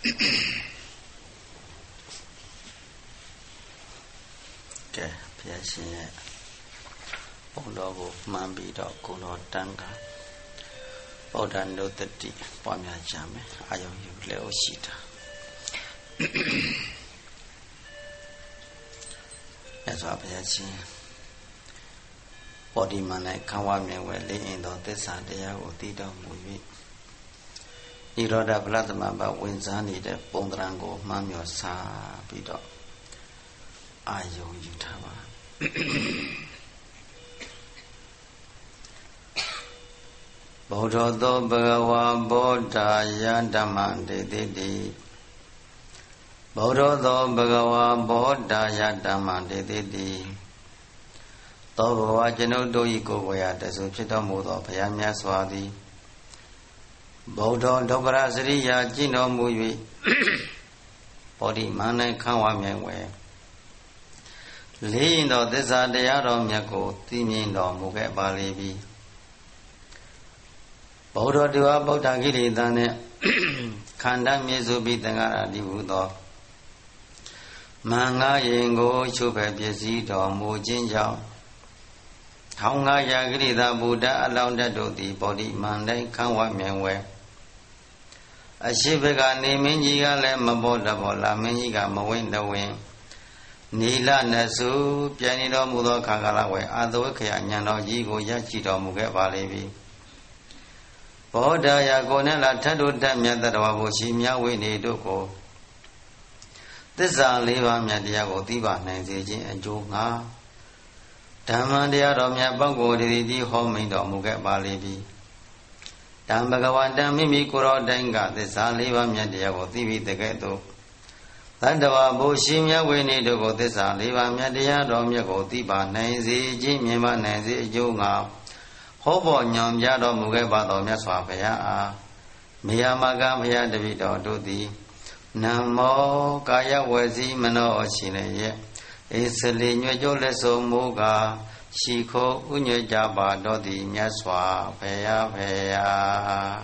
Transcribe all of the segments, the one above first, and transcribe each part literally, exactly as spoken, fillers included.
ကဲဘုရားရှင်ရဲ့ဘုံတော်ကိုမှန်ပြီးတော့ကိုယ်တော်တန်ခါဗုဒ္ဓနုတ္တိပွားများကြမယ်အာယုံယူလည်းဟုတ်ရှိတာအဲဆိုဘုရားရှင်ပေါ်ဒီမ၌ခံဝမြင်ဝဲလေးအင်သောသစ္စာတရားကိုသိတော်မူ၍ဤရောဓဗလသမဘဝင်စားနေတဲ့ပုံသဏ္ဍာန်ကိုမှန်းမြော်စားပြီးတော့အာယုံယူထားပါဗုဒ္ဓသောဘဂဝါဗောဓာယဓမ္မတေတိတိဗုဒ္ဓသောဘဂဝါဗောဓာယဓမ္မတေတိတိသောဘဝကျွန်ုပ်တို့၏ကိုယ်ဝေယတဆူဖြစ်တော်မူသောဘုရားမြတ်စွာသည်ဗုဒ္ဓဒုပ္ပရစရိယာကျင့်တော်မူ၍ဘောဓိမန္တခံဝမြင်ဝဲလေးရင်သောသစ္စာတရားတော်မြတ်ကိုသိမြင်တော်မူခဲ့ပါလေပြီဗုဒ္ဓတူဝဗုဒ္ဓကိရိတံနှင့်ခန္ဓာမြေစုပြီးသင်္ကာရတိဟုသောမင်္ဂရင်ကိုချုပ်ဖယ်ပစ္စည်းတော်မူခြင်းကြောင့်ထောင်ငါရာဂိရိတာဗုဒ္ဓအလောင်းတတ်တို့သည်ဗောဓိမန္တိုင်ခံဝမြင်ဝဲအရှိဘကနေမင်းကြီးကလည်းမဘောတဘောလာမင်းကြီးကမဝိမ့်တဝင်းနီလနစုပြန်နေတော်မူသောခါကာလဝဲအာသဝခယညံတော်ကြီးကိုရရှိတော်မူခဲ့ပါလေပြီဘောဓာယကိုနဲ့လာထတ်တို့တတ်မြတ်တော်ဘုရှိမြဝိနေတို့ကိုသစ္စာလေးပါးမြတ်တရားကိုသိပါနိုင်စေခြင်းအကျိုးငါဓမ္မတရားတော်မြတ်ပုဂ္ဂိုလ်တည်းဟောမိန်တော်မူခဲ့ပါလေပြီတံဘဂဝတံမိမိကိုယ်တော်တိုင်ကသစ္စာလေးပါးမြတ်တရားကိုသိပြီးတကဲ့သို့သတ္တဝါဘုရှိမြဝိနေတို့ကိုသစ္စာလေးပါးမြတ်တရားတော်မြတ်ကိုသိပါနိုင်စေခြင်းမြင်ပါနိုင်စေအကျိုးငါဟောပေါ်ညွန်ပြတော်မူခဲ့ပါတော်မြတ်စွာဘုရားအားမေယမကဘုရားတပည့်တော်တို့သည်နမောကာယဝစီမနောရှိနေရဲ့ဧစလီညွှဲကြလက်ဆုံးမူကားရှိခိုးဥညွှဲကြပါတော်သည်မြတ်စွာဘုရားဘုရား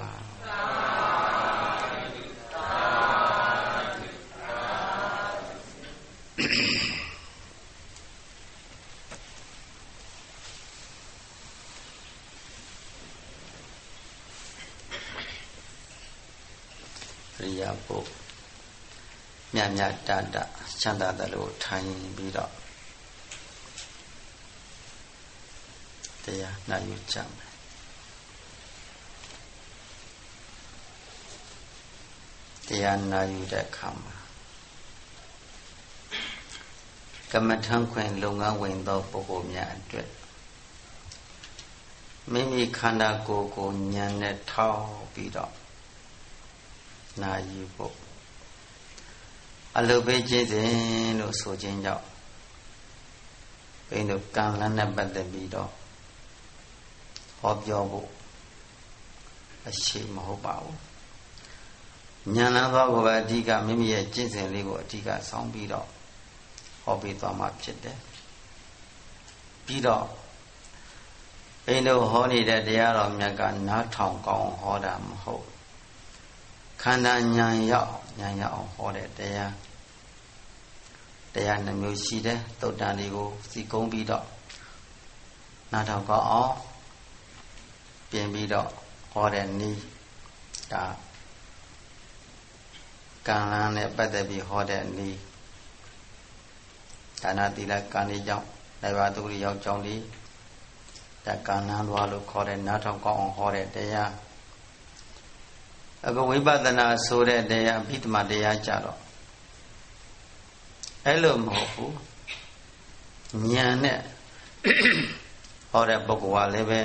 ရိယာပုမြတ်မြတ်တတချမ်းသာတယ်လို့ထိုင်ပြီးတော့တရားနာယူကြမယ်တရားနာယူတဲ့အခါမှာကမ္မထံခွင်လုပ်ငန်းဝင်သောပုဂ္ဂိုလ်များအတွက်မိမိခန္ဓာကိုယ်ကိုဉာဏ်နဲ့ထောက်ပြီးတော့နာယူဖို့အလုပေးခြင်းစဉ်လို့ဆိုခြင်းကြောင့်ဘိန်းတို့ကံလန်းနဲ့ပတ်သက်ပြီးတော့ဟောပြောဖို့အရှိမဟုတ်ပါဘူးဉာဏ်လန်းသောကိုပဲအဓိကမိမိရဲ့ကျင့်စဉ်လေးကိုအဓိကဆောင်းပြီးတော့ဟောပေးသွားမှဖြစ်တယ်ပြီးတော့ဘိန်းတို့ဟောနေတဲ့တရားတော်မြတ်ကနားထောင်ကောင်းဟောတာမဟုတ်ခန္ဓာဉာဏ်ရောက်ဉာဏ်ရောက်အောင်ဟောတဲ့တရားတရားနှမျိုးရှိတယ်သုတ်တန်တွေကိုစီကုံးပြီးတော့နားထောင်ကောင်းအောင်ပြင်ပြီးတော့ဟောတဲ့နည်းဒါကံလန်းနဲ့ပတ်သက်ပြီးဟောတဲ့နည်းဒါနသီလကံလေးကြောင့်နိုင်ပါသူတွေရောက်ကြောင်းဒီဒါကံလန်းသွားလို့ခေါ်တဲ့နားထောင်ကောင်းအောင်ဟောတဲ့တရားအခုဝိပဿနာဆိုတဲ့တရားအဘိဓမ္မာတရားကြတော့အဲ့လိုမဟုတ်ဘူးဉာဏ်နဲ့ဟောတဲ့ပုဂ္ဂိုလ်ကလည်းပဲ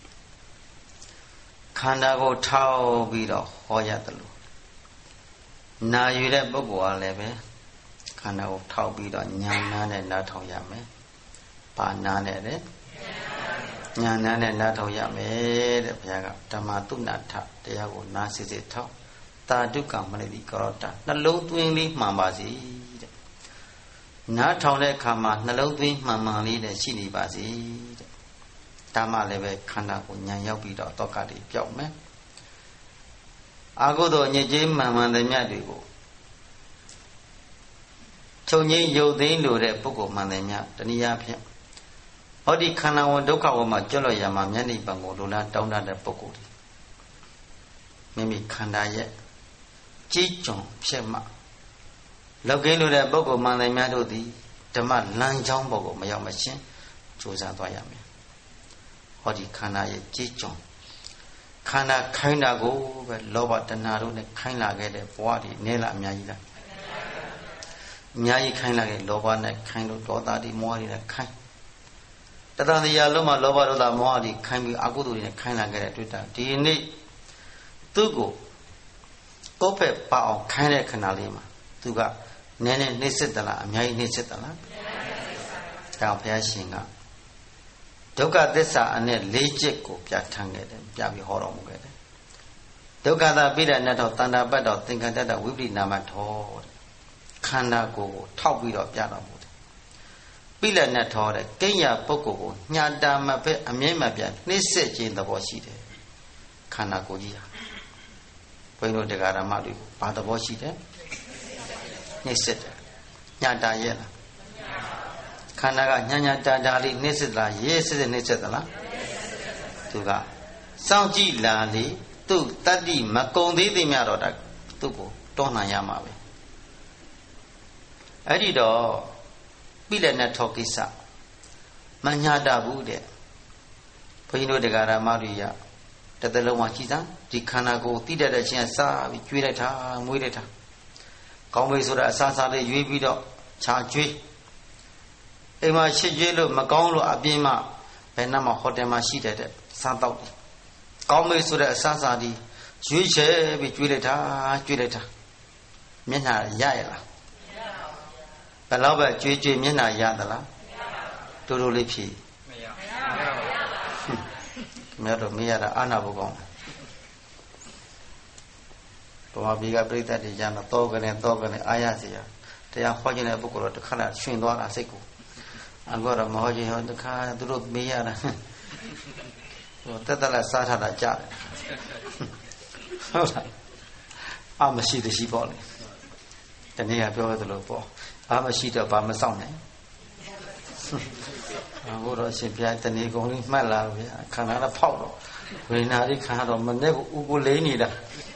ခန္ဓာကိုထောက်ပြီးတော့ဟောရတယ်လို့နာယူတဲ့ပုဂ္ဂိုလ်ကလည်းပဲခန္ဓာကိုထောက်ပြီးတော့ဉာဏ်နာနဲ့နားထောင်ရမယ်။ဘာနာနဲ့လဲဉာဏ်နာနဲ့နားထောင်ရမယ်တဲ့ဘုရားကဓမ္မတုဏထတရားကိုနားစစ်စစ်ထောက်တာဒုက္ခမနတိကရောတနှလုံးသွင်းလေးမှန်ပါစေတဲ့နားထောင်တဲ့အခါမှာနှလုံးသွင်းမှန်မှန်လေးနဲ့ရှိနေပါစေတဲ့ဒါမှလည်းပဲခန္ဓာကိုဉာဏ်ရောက်ပြီးတော့တောကတွေပြောက်မယ်အာဟုသောညစ်ကြေးမှန်မှန်တဲ့မြတ်တွေကိုချုပ်ငြိမ်းယုတ်သိမ်းလို့တဲ့ပုဂ္ဂိုလ်မှန်တယ်များတနည်းအားဖြင့်ဟောဒီခန္ဓာဝန်ဒုက္ခဝမှာကျွတ်လွတ်ရမှာမျက်နှိပ်ပံကိုလိုလားတောင်းတတဲ့ပုဂ္ဂိုလ်မိမိခန္ဓာရဲ့ကြီးကျုံဖြစ်မှလောက်ကင်းလို့တဲ့ပုဂ္ဂိုလ်မှန်တယ်များတို့သည်ဓမ္မလမ်းကြောင်းပေါ်ကိုမရောက်မချင်းကြိုးစားသွားရမယ်ဟောဒီခန္ဓာရဲ့ကြီးကျုံခန္ဓာခိုင်းတာကိုပဲလောဘတဏှာတို့နဲ့ခိုင်းလာခဲ့တဲ့ဘဝတွေနည်းလားအများကြီးလားအများကြီးခိုင်းလာခဲ့လောဘနဲ့ခိုင်းလို့ဒေါသတွေမောဟတွေနဲ့ခိုင်းတတန်တရားလုံးမှာလောဘဒေါသမောဟတွေခိုင်းပြီးအကုသိုလ်တွေနဲ့ခိုင်းလာခဲ့တဲ့တွေ့တာဒီနေ့သူ့ကိုကိုယ်ပဲပါအောင်ခိုင်းတဲ့ခဏလေးမှာသူကနည်းနည်းနှိမ့်စစ်သလားအများကြီးနှိမ့်စစ်သလားတောင်ဘုရားရှင်ကဒုက္ခသစ္စာအနဲ့လေးချက်ကိုပြဋ္ဌာန်းခဲ့တယ်ပြပြီးဟောတော်မူခဲ့တယ်ဒုက္ခသာပိဋကနတ်တော်တဏ္ဍပတ်တော်သင်္ခါတတဝိပရိနာမထောတဲ့ခန္ဓာကိုယ်ကိုထောက်ပြီးတော့ပြတော်မူတယ်ပိဋကနတ်ထောတဲ့ကိညာပုဂ္ဂိုလ်ကိုညှာတာမပဲအမြဲမပြတ်နှိမ့်စစ်ခြင်းသဘောရှိတယ်ခန္ဓာကိုယ်ကြီးဟာဘုန်းကြီးတို့တရားဓမ္မတွေကိုဘာသဘောရှိတယ်နှိမ့်စစ်တယ်ညှာတာရဲ့လားခန္ဓာကညံ့ညံ့တာတာလေးနှိမ့်စစ်လားရေးစစ်စစ်နှိမ့်စစ်သလားသူကစောင့်ကြည့်လာလေသူ့တတ္တိမကုံသေးသေးမြတော့တာသူ့ကိုတွန်းလှန်ရမှာပဲအဲ့ဒီတော့ပိလက်နဲ့ထောကိစ္စမညာတာဘူးတဲ့ဘုန်းကြီးတို့တရားဓမ္မတွေရတသက်လုံးမှာကြည်စမ်းဒီခန္ဓာကိုယ်တိတတ်တဲ့ချင်းစားပြီးကျွေးလိုက်တာမွေးလိုက်တာကောင်းပြီဆိုတာအစားစားလေးရွေးပြီးတော့ခြာကျွေးအိမ်မှာရှစ်ကျွေးလို့မကောင်းလို့အပြင်းမှဘယ်နှမှာဟိုတယ်မှာရှိတဲ့စားတော့ကောင်းပြီဆိုတဲ့အစားစားဒီရွေးချယ်ပြီးကျွေးလိုက်တာကျွေးလိုက်တာမျက်နှာရရလားဘယ်တော့ပဲကျွေးကျွေးမျက်နှာရသလားတူတူလေးဖြေမရမရတော့မရတာအာနာဘုကောင်ဘဝပြည်ကပြိတ္တတွေကျတော့တောကနေတောကနေအာရစီရတရားဟောခြင်းတဲ့ပုဂ္ဂိုလ်တော့တစ်ခါတော့ရှင်သွားတာစိတ်ကိုအခုတော့မဟောခြင်းဟောတစ်ခါသူတို့မေးရတာဟိုတက်တက်လက်စားထားတာကြားတယ်ဟုတ်လားအာမရှိတရှိပေါ့လေတနေ့ကပြောရသလိုပေါ့အာမရှိတော့ဘာမဆောင်နိုင်အခုတော့ရှင်ပြတနေ့ကုန်လေးမှတ်လာဗျာခန္ဓာတော့ဖောက်တော့ဝေဒနာလေးခန္ဓာတော့မနဲ့ကိုဥကိုလိမ့်နေတာ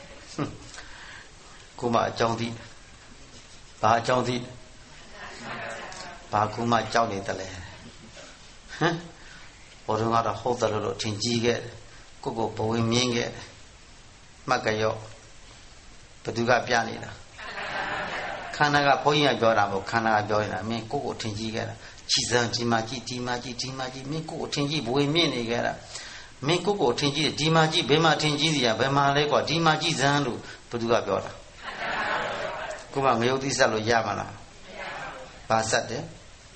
ကိုမအကြောင်းသိဘာအကြောင်းသိဘာကိုမကြောက်နေတယ်လဲဟမ်ဘောတော့ကတော့ဟုတ်တယ်လို့ထင်ကြီးခဲ့ကိုကိုဘဝင်မြင်းခဲ့မှတ်ကြရောဘသူကပြနေတာခန္ဓာကဘုန်းကြီးကပြောတာမဟုတ်ခန္ဓာကပြောနေတာမင်းကိုကိုထင်ကြီးခဲ့တာကြည်စံဒီမှာကြည်ဒီမှာကြည်ဒီမှာကြည်မင်းကိုကိုထင်ကြီးဘဝင်မြင့်နေခဲ့တာမင်းကိုကိုထင်ကြီးဒီမှာကြည်ဘယ်မှာထင်ကြီးစီရဘယ်မှာလဲကွာဒီမှာကြည်စံလို့ဘသူကပြောတာကိုမငရုတ်သီးဆက်လို့ရမလားဘာဆက်တယ်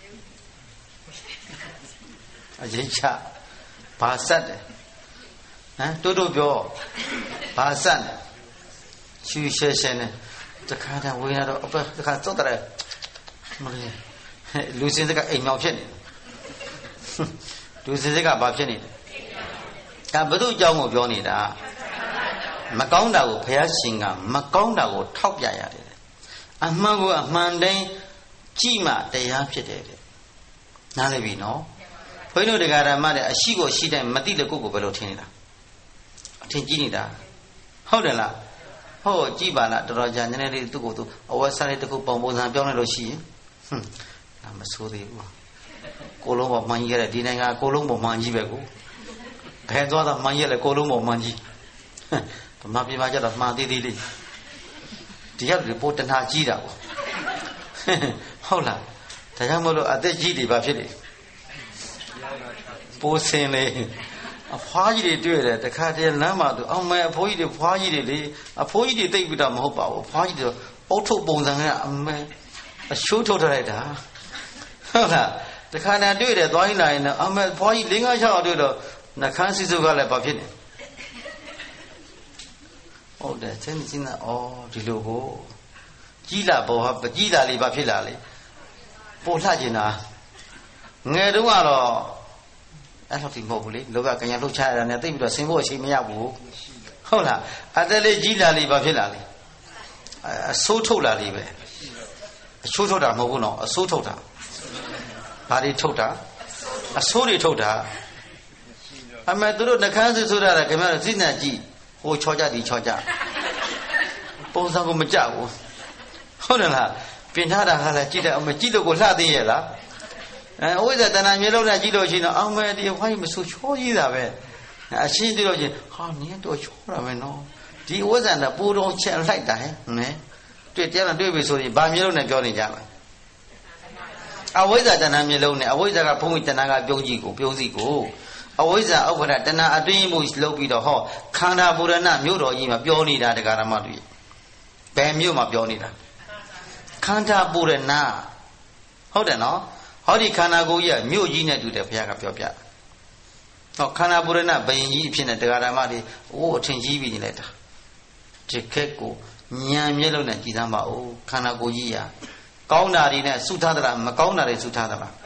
အရေးချဘာဆက်တယ်ဟမ်တိုးတိုးပြောဘာဆက်တယ်ရှူရှဲရှဲနဲ့တခါတည်းဝေးရတော့အပတခါသုတ်တယ်မလေးလူစင်စကအိမ်မြောင်ဖြစ်နေလူစင်စကဘာဖြစ်နေလဲဒါဘု து အကြောင်းကိုပြောနေတာမကောင်းတာကိုဘုရားရှင်ကမကောင်းတာကိုထောက်ပြရတယ်အမှန်ကိုအမှန်တိုင်းကြည့်မှတရားဖြစ်တယ်တဲ့နားလည်ပြီနော်ဘုန်းကြီးတို့တရားဓမ္မတဲ့အရှိကိုရှိတိုင်းမသိတဲ့ကိုယ်ကိုဘယ်လိုထင်နေတာအထင်ကြီးနေတာဟုတ်တယ်လားဟုတ်ကြည့်ပါလားတော်တော်ကြာနည်းနည်းလေးသူ့ကိုသူအဝတ်စားလေးတစ်ခုပုံပုံစံပြောင်းလိုက်လို့ရှိရင်ဟွန်းဒါမဆိုးသေးဘူးကိုလုံးပေါ်မှန်ကြီးခဲ့တဲ့ဒီနိုင်ငံကိုလုံးပေါ်မှန်ကြီးပဲကိုဘယ်သွားတာမှန်ကြီးလဲကိုလုံးပေါ်မှန်ကြီးဗမာပြည်မှာကျတော့မှန်သေးသေးလေးဒီရောက်ဒီပိုတဏှာကြီးတာပေါ့ဟုတ်လားဒါကြောင့်မလို့အသက်ကြီးတွေဘာဖြစ်လဲပိုးစင်လေအဖွားကြီးတွေတွေ့တယ်တခါတည်းလမ်းမှာသူအောင်မဲအဖိုးကြီးတွေဖွားကြီးတွေလေအဖိုးကြီးတွေတိတ်ပြီးတော့မဟုတ်ပါဘူးဖွားကြီးတွေအုတ်ထုတ်ပုံစံကအမဲအရှိုးထုတ်ထားလိုက်တာဟုတ်လားတခါတည်းတွေ့တယ်သွားရင်လာရင်အမဲဖွားကြီး၄၅၆အောင်တွေ့တော့နှခမ်းစီစုကလည်းဘာဖြစ်နေဟုတ်တယ်ချင်းချင်းနဲ့ဩဒီလိုကိုကြီးလာဘောဟာကြီးလာလေဘာဖြစ်လာလေပို့လှကျင်တာငယ်တုန်းကတော့အဲ့လိုတိမဟုတ်ဘူးလေလောကကညာလှုပ်ချရတာနဲ့သိပြီးတော့ဆင်းဖို့အချိန်မရဘူးဟုတ်လားအသက်လေးကြီးလာလေဘာဖြစ်လာလေအဆိုးထုတ်လာလေပဲအအချိုးထုတ်တာမဟုတ်ဘူးနော်အဆိုးထုတ်တာဘာတွေထုတ်တာအဆိုးတွေထုတ်တာအမေသူတို့နှခမ်းစုဆိုးတာကခင်ဗျားတို့စိတ်နဲ့ကြည့်ဟိုချောကြသည်ချောကြပုံစံကိုမကြဘူးဟုတ်တယ်လားပြင်ထားတာဟာလည်းကြည့်တယ်အမေကြည့်လို့ကိုလှသေးရဲ့လားအဲအဝိဇ္ဇာတဏှာမျိုးလုံးနဲ့ကြည့်လို့ရှိရင်တော့အောင်မဲဒီဝိုင်းမဆိုးချောကြီးတာပဲအရှင်းကြည့်လို့ချင်းဟာနင်းတော့ချောတာပဲနော်ဒီအဝိဇ္ဇာနဲ့ပူတော့ချက်လိုက်တာဟဲ့နဲတွေ့တရားတွေ့ပြီဆိုရင်ဗာမျိုးလုံးနဲ့ပြောနေကြပါအဝိဇ္ဇာတဏှာမျိုးလုံးနဲ့အဝိဇ္ဇာကဘုံတဏှာကပြုံးကြည့်ကိုပြုံးစီကိုအဝိဇ္ဇာဥပ္ပဒတဏှာအတွင်းမှုလုပ်ပြီးတော့ဟောခန္ဓာပူရဏမြို့တော်ကြီးမှာပြောနေတာတရားဓမ္မတွေဘယ်မြို့မှာပြောနေတာခန္ဓာပူရဏဟုတ်တယ်နော်ဟောဒီခန္ဓာကိုယ်ကြီးကမြို့ကြီးနဲ့တူတယ်ဘုရားကပြောပြဟောခန္ဓာပူရဏဘယင်ကြီးအဖြစ်နဲ့တရားဓမ္မတွေအိုးအထင်ကြီးပြီးနေလိုက်တာဒီခက်ကိုဉာဏ်မျက်လုံးနဲ့ကြည်သမ်းပါဦးခန္ဓာကိုယ်ကြီးရာကောင်းတာတွေနဲ့စုထားသလားမကောင်းတာတွေစုထားသလား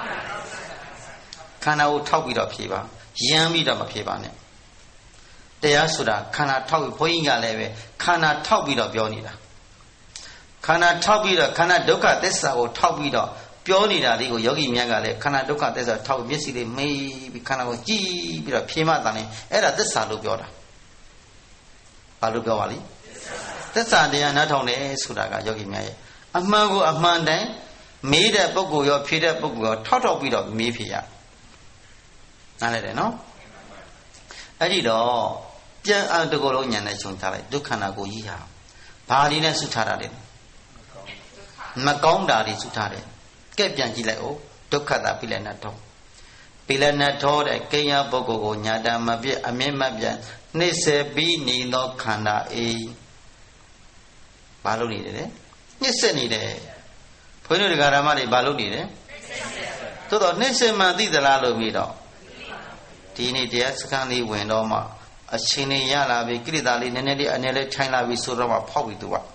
ခန္ဓာကိုထောက်ပြီးတော့ဖြေပါရမ်းပြီးတော့မဖြေပါနဲ့တရားဆိုတာခန္ဓာထောက်ပြီးဘုန်းကြီးကလည်းပဲခန္ဓာထောက်ပြီးတော့ပြောနေတာခန္ဓာထောက်ပြီးတော့ခန္ဓာဒုက္ခသစ္စာကိုထောက်ပြီးတော့ပြောနေတာလေးကိုယောဂီများကလည်းခန္ဓာဒုက္ခသစ္စာထောက်မျက်စိလေးမေးပြီးခန္ဓာကိုကြည့်ပြီးတော့ဖြေမှတန်တယ်အဲ့ဒါသစ္စာလို့ပြောတာဘာလို့ပြောပါလိမ့်သစ္စာတရားနားထောင်တယ်ဆိုတာကယောဂီများရဲ့အမှန်ကိုအမှန်တိုင်းမေးတဲ့ပုဂ္ဂိုလ်ရောဖြေတဲ့ပုဂ္ဂိုလ်ရောထောက်ထောက်ပြီးတော့မေးဖြေရနားလည်တယ်နော်အဲ့ဒီတော့ပြန်အတကောလုံးဉာဏ်နဲ့ရှုံထားလိုက်ဒုက္ခနာကိုကြီးဟာဘာဒီနဲ့စုထားတာလဲမကောင်းတာတွေစုထားတယ်ကဲပြန်ကြည့်လိုက်ဦးဒုက္ခတာပိလနထောပိလနထောတဲ့ကိညာပုဂ္ဂိုလ်ကိုညာတမပြည့်အမြင့်မပြတ်နှိစ္စပြီးနေသောခန္ဓာအေးဘာလို့နေတယ်လဲနှိစ္စနေတယ်ဘုန်းကြီးတို့ဓမ္မတွေဘာလို့နေတယ်သို့တော့နှိစ္စမှသိသလားလို့ပြီးတော့ဒီနေ့တရားစခန်းလေးဝင်တော့မှအချိန်လေးရလာပြီကိရိတာလေးနည်းနည်းလေးအနေလေးထိုင်လာပြီဆိုတော့မှဖောက်ပြီးသူက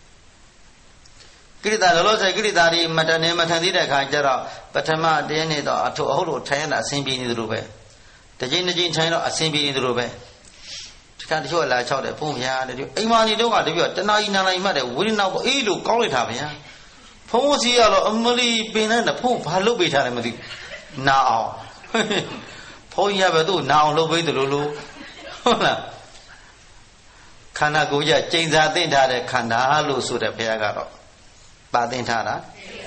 ကိရိတာလောလောဆယ်ကိရိတာဒီမတန်နေမထန်သေးတဲ့ခါကျတော့ပထမတရားနေတော့အထုအဟုတ်လို့ထိုင်ရတာအဆင်ပြေနေသလိုပဲတစ်ချိန်တစ်ချိန်ထိုင်တော့အဆင်ပြေနေသလိုပဲဒီကတချို့လာချောက်တယ်ဘုန်းဗျာတချို့အိမ်မာနေတော့ကတပြည့်တနာကြီးနာလိုက်မှတ်တယ်ဝိရိနောက်အေးလို့ကောင်းလိုက်တာဗျာဖုံးစီရတော့အမလီပင်နဲ့ဖုံးဘာလုပ်ပေးထားတယ်မသိနာအောင်ဘုန်းကြီးကပဲသူ့နာအောင်လုပ်ပေးတယ်လို့လို့ဟုတ်လားခန္ဓာကိုယ်ကြီးကျိန်စာသိမ့်ထားတဲ့ခန္ဓာလို့ဆိုတဲ့ဘုရားကတော့ပါသိမ့်ထားတာ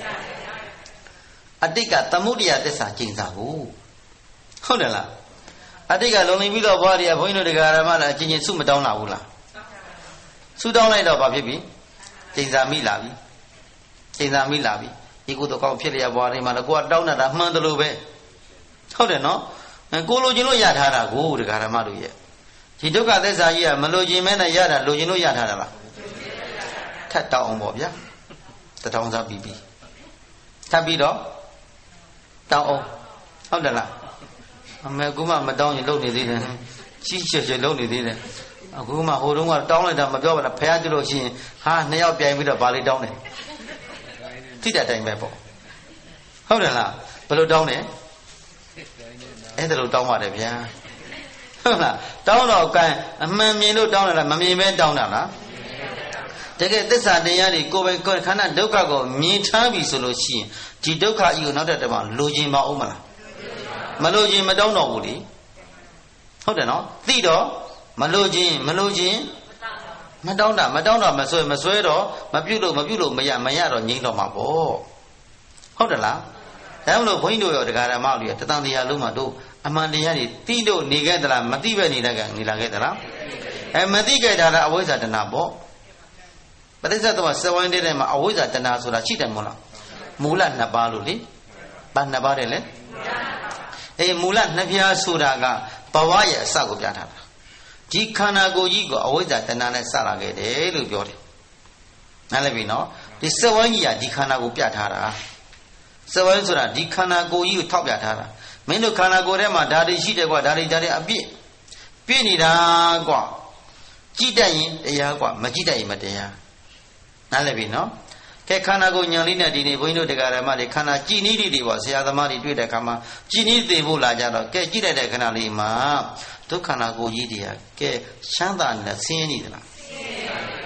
အတိတ်ကသမုဒိယသစ္စာကျိန်စာကိုဟုတ်တယ်လားအတိတ်ကလုံနေပြီးတော့ဘွားတွေကဘုန်းကြီးတို့တရားဓမ္မလားအချင်းချင်းစုမတောင်းလာဘူးလားစုတောင်းလိုက်တော့ဘာဖြစ်ပြီကျိန်စာမိလာပြီကျိန်စာမိလာပြီဒီကုသိုလ်ကောင်းဖြစ်လျက်ဘွားတွေမှာလည်းကိုကတောင်းတာမှန်တယ်လို့ပဲဟုတ်တယ်နော်ကိုလိုချင်လို့ရထားတာကိုတရားဓမ္မတို့ရဲ့ဒီဒုက္ခသစ္စာကြီးကမလိုချင်မဲနဲ့ရတာလိုချင်လို့ရထားတာလားထပ်တောင်းအောင်ပေါ့ဗျာတထောင်စားပြီးပြီထပ်ပြီးတော့တောင်းအောင်ဟုတ်တယ်လားအမေကူမမတောင်းရင်လုံနေသေးတယ်ကြီးချေချေလုံနေသေးတယ်အခုမှဟိုတုန်းကတောင်းလိုက်တာမပြောပါနဲ့ဖះကြည့်လို့ရှိရင်ဟာနှစ်ယောက်ပြိုင်ပြီးတော့ဗာလေးတောင်းတယ်တိတဲ့အတိုင်းပဲပေါ့ဟုတ်တယ်လားဘယ်လိုတောင်းလဲအဲ့ဒါလိုတောင်းပါတယ်ဗျာဟုတ်လားတောင်းတော့ကံအမှန်မြင်လို့တောင်းတာလားမမြင်ပဲတောင်းတာလားတကယ်သစ္စာတရားတွေကိုယ်ပိုင်ခန္ဓာဒုက္ခကိုမြင်ထားပြီဆိုလို့ရှိရင်ဒီဒုက္ခကြီးကိုနောက်တစ်တမလိုချင်ပါဦးမလားမလိုချင်မတောင်းတော့ဘူးလေဟုတ်တယ်နော်သိတော့မလိုချင်မလိုချင်မတောင်းတာမတောင်းတော့မဆွဲမဆွဲတော့မပြုတ်လို့မပြုတ်လို့မရမရတော့ငြိမ့်တော့မှာပေါ့ဟုတ်တယ်လားဒါမှမဟုတ်ဘုန်းကြီးတို့ရောတရားဓမ္မတွေတသံတရားလုံးမှာတို့အမှန်တရားတွေသိလို့နေခဲ့သလားမသိပဲနေလိုက်ကနေလာခဲ့သလားအဲမသိခဲ့တာလားအဝိဇ္ဇာတဏှာပေါ့ပဋိစ္စသမစဝိုင်းတဲ့ထဲမှာအဝိဇ္ဇာတဏှာဆိုတာရှိတယ်မဟုတ်လားမူလနှစ်ပါးလို့လေဘာနှစ်ပါးတယ်လဲအေးမူလနှစ်ပြားဆိုတာကဘဝရဲ့အစကိုပြထားတာဒီခန္ဓာကိုယ်ကြီးကိုအဝိဇ္ဇာတဏှာနဲ့စလာခဲ့တယ်လို့ပြောတယ်နားလည်ပြီနော်ဒီစဝိုင်းကြီးကဒီခန္ဓာကိုပြထားတာစဝိုင်းဆိုတာဒီခန္ဓာကိုယ်ကြီးကိုထောက်ပြထားတာမင်းတို့ခန္ဓာကိုယ်ထဲမှာဓာတ်တွေရှိတယ်ကွာဓာတ်တွေဓာတ်တွေအပြည့်ပြည့်နေတာကွာကြည့်တတ်ရင်တရားကွာမကြည့်တတ်ရင်မတရားနားလည်ပြီနော်ကဲခန္ဓာကိုယ်ညာလေးနဲ့ဒီနေ့ဘုန်းကြီးတို့တရားဓမ္မတွေခန္ဓာကြည်နည်းတွေပေါ့ဆရာသမားတွေတွေ့တဲ့အခါမှာကြည်နည်းသိဖို့လာကြတော့ကဲကြည့်လိုက်တဲ့ခဏလေးမှာဒုက္ခနာကိုယ်ကြီးတွေကကဲချမ်းသာနဲ့ဆင်းရဲနေသလားဆင်းရဲပါဘူး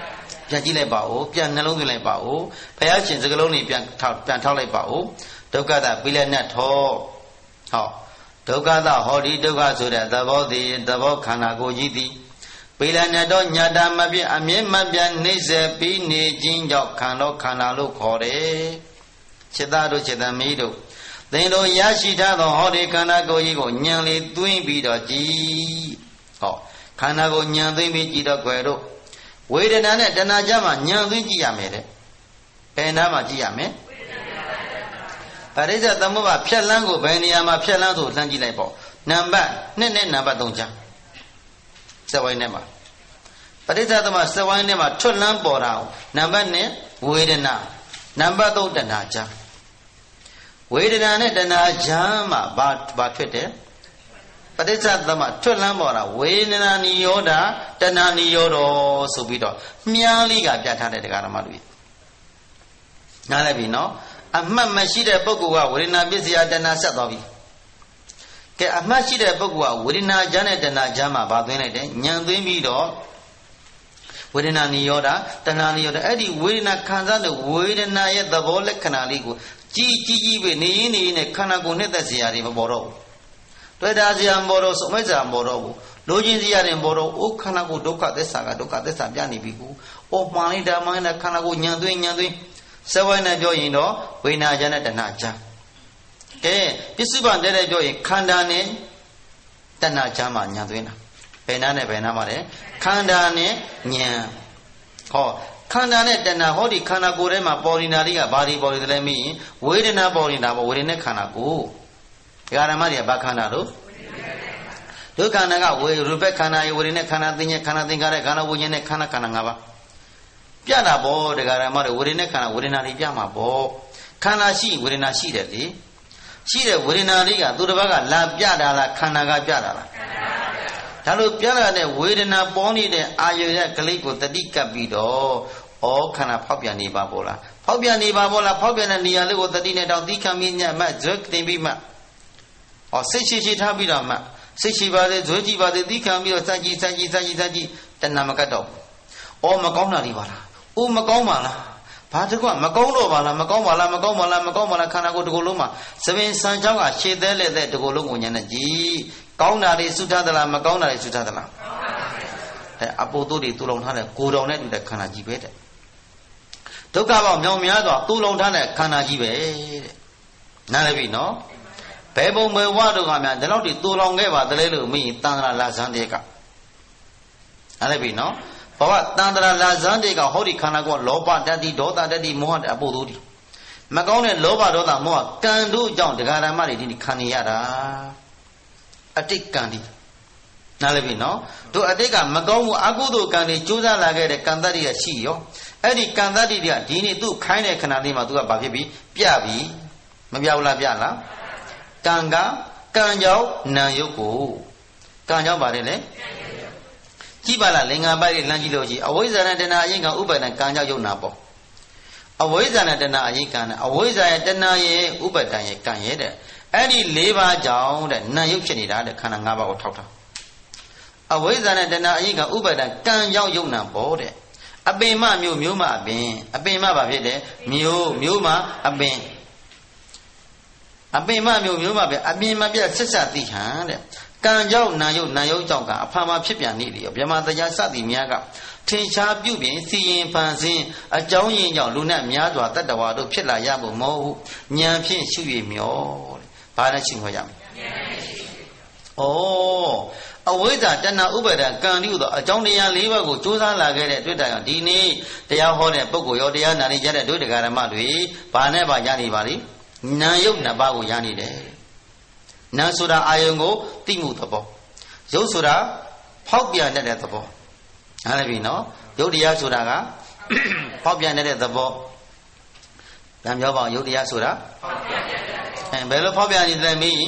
ပြန်ကြည့်လိုက်ပါဦးပြန်နှလုံးသွင်းလိုက်ပါဦးဘုရားရှင်စကလုံးတွေပြန်ထောက်ပြန်ထောက်လိုက်ပါဦးဒုက္ခသပိလနဲ့ထောဟောဒုက္ခသဟောဒီဒုက္ခဆိုတဲ့သဘောတည်သဘောခန္ဓာကိုယ်ကြီးသည်ပိလနဲ့တော့ညာတာမပြအမြင့်မပြနှိမ့်ဆက်ပြီးနေခြင်းကြောင့်ခန္ဓာခန္ဓာလို့ခေါ်တယ်จิตတို့จิตသမီးတို့သင်တို့ရရှိထားသောဟောဒီခန္ဓာကိုယ်ကြီးကိုဉာဏ်လေးသွင်းပြီးတော့ကြည်ဟောခန္ဓာကိုဉာဏ်သွင်းပြီးကြည်တော့ကြွယ်တို့ဝေဒနာနဲ့တဏှာကြမှာဉာဏ်သွင်းကြည့်ရမယ်တဲ့ဘယ်နာမှာကြည့်ရမလဲပရိစ္ဆေသမုပ္ပါဖြက်လန်းကိုဘယ်နေရာမှာဖြက်လန်းဆိုလှမ်းကြည့်လိုက်ပေါ့နံပါတ်နှစ်နဲ့နံပါတ်သုံးချစက်ဝိုင်းထဲမှာပရိစ္ဆေသမစက်ဝိုင်းထဲမှာထွတ်လန်းပေါ်တာနံပါတ်နှစ်ဝေဒနာနံပါတ်သုံးတဏှာကြဝေဒနာနဲ့တဏှာကြမှာဘာဘာထွက်တယ်ပဋိစ္စသမထွတ်လန်းပေါ်တာဝေဒနာနိရောဓတဏှာနိရောဓဆိုပြီးတော့မြားလေးကပြထားတဲ့တရားဓမ္မတွေနားလည်ပြီနော်အမှတ်မရှိတဲ့ပုဂ္ဂိုလ်ကဝေဒနာပစ္စယတဏှာဆက်သွားပြီကဲအမှတ်ရှိတဲ့ပုဂ္ဂိုလ်ကဝေဒနာကြနဲ့တဏှာကြမှာဗာသွင်းလိုက်တယ်ဉာဏ်သွင်းပြီးတော့ဝေဒနာနိရောဓတဏှာနိရောဓအဲ့ဒီဝေဒနာခံစားတဲ့ဝေဒနာရဲ့သဘောလက္ခဏာလေးကိုကြည်ကြည်ကြည်ပဲနေရင်နေရင်ခန္ဓာကိုယ်နဲ့သက်စရာတွေမပေါ်တော့ဘူးတွေ့တာစရာမပေါ်တော့စမိတ်စရာမပေါ်တော့ဘူးလိုချင်စရာတွေမပေါ်တော့အိုးခန္ဓာကိုယ်ဒုက္ခသစ္စာကဒုက္ခသစ္စာပြနေပြီကိုအော်မှန်လိုက်တာမှန်လိုက်ခန္ဓာကိုယ်ညံသွင်းညံသွင်းစဝိုင်းနဲ့ပြောရင်တော့ဝေဒနာကြနဲ့တဏှာကြကဲပစ္စုပန်တဲ့တဲ့ပြောရင်ခန္ဓာနဲ့တဏှာကြမှာညံသွင်းတာဘယ်နာနဲ့ဘယ်နာမှာလဲခန္ဓာနဲ့ညံဟောခန္ဓာနဲ့တဏှာဟောဒီခန္ဓာကိုယ်ထဲမှာပေါ်နေတာတွေကဘာတွေပေါ်နေတယ်လဲမင်းဝေဒနာပေါ်နေတာပေါ့ဝေဒနာခန္ဓာကိုဒကာဓမ္မတွေကဘာခန္ဓာလို့ဒုက္ခနာကဝေရူပခန္ဓာရေဝေဒနာခန္ဓာသင်္ညခန္ဓာသင်္ခါရခန္ဓာဝိညာဉ်နဲ့ခန္ဓာခန္ဓာ၅ပါးပြတာပေါ့ဒကာဓမ္မတွေဝေဒနာခန္ဓာဝေဒနာတွေပြမှာပေါ့ခန္ဓာရှိဝေဒနာရှိတယ်လေရှိတဲ့ဝေဒနာလေးကသူတစ်ပါးကလာပြတာလားခန္ဓာကပြတာလားဒါလို့ပြလာတဲ့ဝေဒနာပေါ်နေတဲ့အာယုရဲ့ကလေးကိုတတိကပ်ပြီးတော့ဩခန္ဓာဖောက်ပြန်နေပါဘောလားဖောက်ပြန်နေပါဘောလားဖောက်ပြန်တဲ့နေရာလေးကိုတတိနဲ့တောင်သီခံပြီးညမှဇွတ်တင်ပြီးမှဩစိတ်ရှိရှိထားပြီးတော့မှစိတ်ရှိပါလေဇွတ်ကြည့်ပါလေသီခံပြီးတော့စัจကြီးစัจကြီးစัจကြီးစัจကြီးတဏှာမကတ်တော့ဩမကောင်းတာတွေပါလားဩမကောင်းပါလားဘာတကွမကောင်းတော့ပါလားမကောင်းပါလားမကောင်းပါလားမကောင်းပါလားခန္ဓာကိုယ်တစ်ခုလုံးမှာသပင်စံချောင်းကရှည်သေးလက်တဲ့တစ်ခုလုံးကိုညံနေကြည့်ကောင်းတာတွေသုထားသလားမကောင်းတာတွေသုထားသလားအဲအပိုတို့တွေတူလုံထားတဲ့ကိုယ်တော်နဲ့တူတဲ့ခန္ဓာကြီးပဲတဲ့ဒုက္ခပေါင်းမြောင်များစွာတူလုံထားတဲ့ခန္ဓာကြီးပဲတဲ့နားလည်ပြီနော်ဘယ်ပုံဘယ်ဝါတို့ကများဒီလောက်တွေတူလုံခဲ့ပါတလဲလို့မင်းတန်ត្រာလာဇန်တဲ့ကနားလည်ပြီနော်ဘဝတန်ត្រာလာဇန်တဲ့ကဟောဒီခန္ဓာကလောဘတတ္တိဒေါသတတ္တိမောဟအပိုတို့ဒီမကောင်းတဲ့လောဘဒေါသမောဟကံတို့ကြောင့်ဒကာဓမ္မတွေဒီခံနေရတာအတိတ်ကံဒီနားလည်ပြီနော်တို့အတိတ်ကမကောင်းမှုအကုသိုလ်ကံတွေကြိုးစားလာခဲ့တဲ့ကံတတ္တိရရှိရောအဲ့ဒီကံတတ္တိတွေကဒီနေ့သူ့ခိုင်းတဲ့ခဏလေးမှာသူကဘာဖြစ်ပြီပြပြီမပြဘူးလားပြလားကံကကံကြောင့်နာယုတ်ကိုကံကြောင့်ပါတယ်လေကြည့်ပါလားလင်္ကာပိုက်တွေလမ်းကြည့်လို့ကြည့်အဝိဇ္ဇာနဲ့တဏှာအရင်ကဥပါဒံကံကြောင့်ယုတ်နာပေါ့အဝိဇ္ဇာနဲ့တဏှာအရင်ကံနဲ့အဝိဇ္ဇာရဲ့တဏှာရဲ့ဥပါဒံရဲ့ကံရဲ့တဲ့အဲ့ဒီ၄ပါးကြောင့်တဲ့နာယုတ်ဖြစ်နေတာတဲ့ခန္ဓာ၅ပါးကိုထောက်ထားအဝိဇ္ဇာနဲ့တဏှာအရင်ကဥပါဒံကံကြောင့်ယုတ်နာပေါ့တဲ့အပင်မမျိုးမျိုးမအပင်အပင်မဘာဖြစ်တယ်မျိုးမျိုးမအပင်အပင်မမျိုးမျိုးမပဲအပင်မပြတ်ဆက်ဆက်သိဟန်တဲ့ကံကြောင့်နာယုတ်နာယုတ်ကြောင့်ကအဖာမဖြစ်ပြန်နေလေဗြဟ္မာတရားစသည်များကထင်ရှားပြုပြင်စီရင်ဖန်ဆင်းအကြောင်းရင်းကြောင့်လူနဲ့များစွာတတ္တဝါတို့ဖြစ်လာရဖို့မဟုတ်ဘူးဉာဏ်ဖြင့်ရှုရမျောတဲ့ဘာနဲ့ရှုခေါ်ကြမလဲဉာဏ်ဖြင့်ရှုဩအဝိဇ္ဇာတဏှာဥပါဒံကံတိဟုသောအကြောင်းတရား၄ပါးကိုကြိုးစားလာခဲ့တဲ့တွေ့တာကြောင့်ဒီနေ့တရားဟောတဲ့ပုဂ္ဂိုလ်ရောတရားနာနေကြတဲ့တို့တရားဓမ္မတွေဘာနဲ့ပါရနေပါလိနာယုတ်နှစ်ပါးကိုရနေတယ်နာဆိုတာအာယုံကိုသိမှုသဘောယုတ်ဆိုတာဖောက်ပြန်တဲ့သဘောနားလည်ပြီနော်ယုတ်တရားဆိုတာကဖောက်ပြန်တဲ့သဘောဗံပြောပါအောင်ယုတ်တရားဆိုတာဖောက်ပြန်တဲ့အဲဘယ်လိုဖောက်ပြန်နေလဲမင်း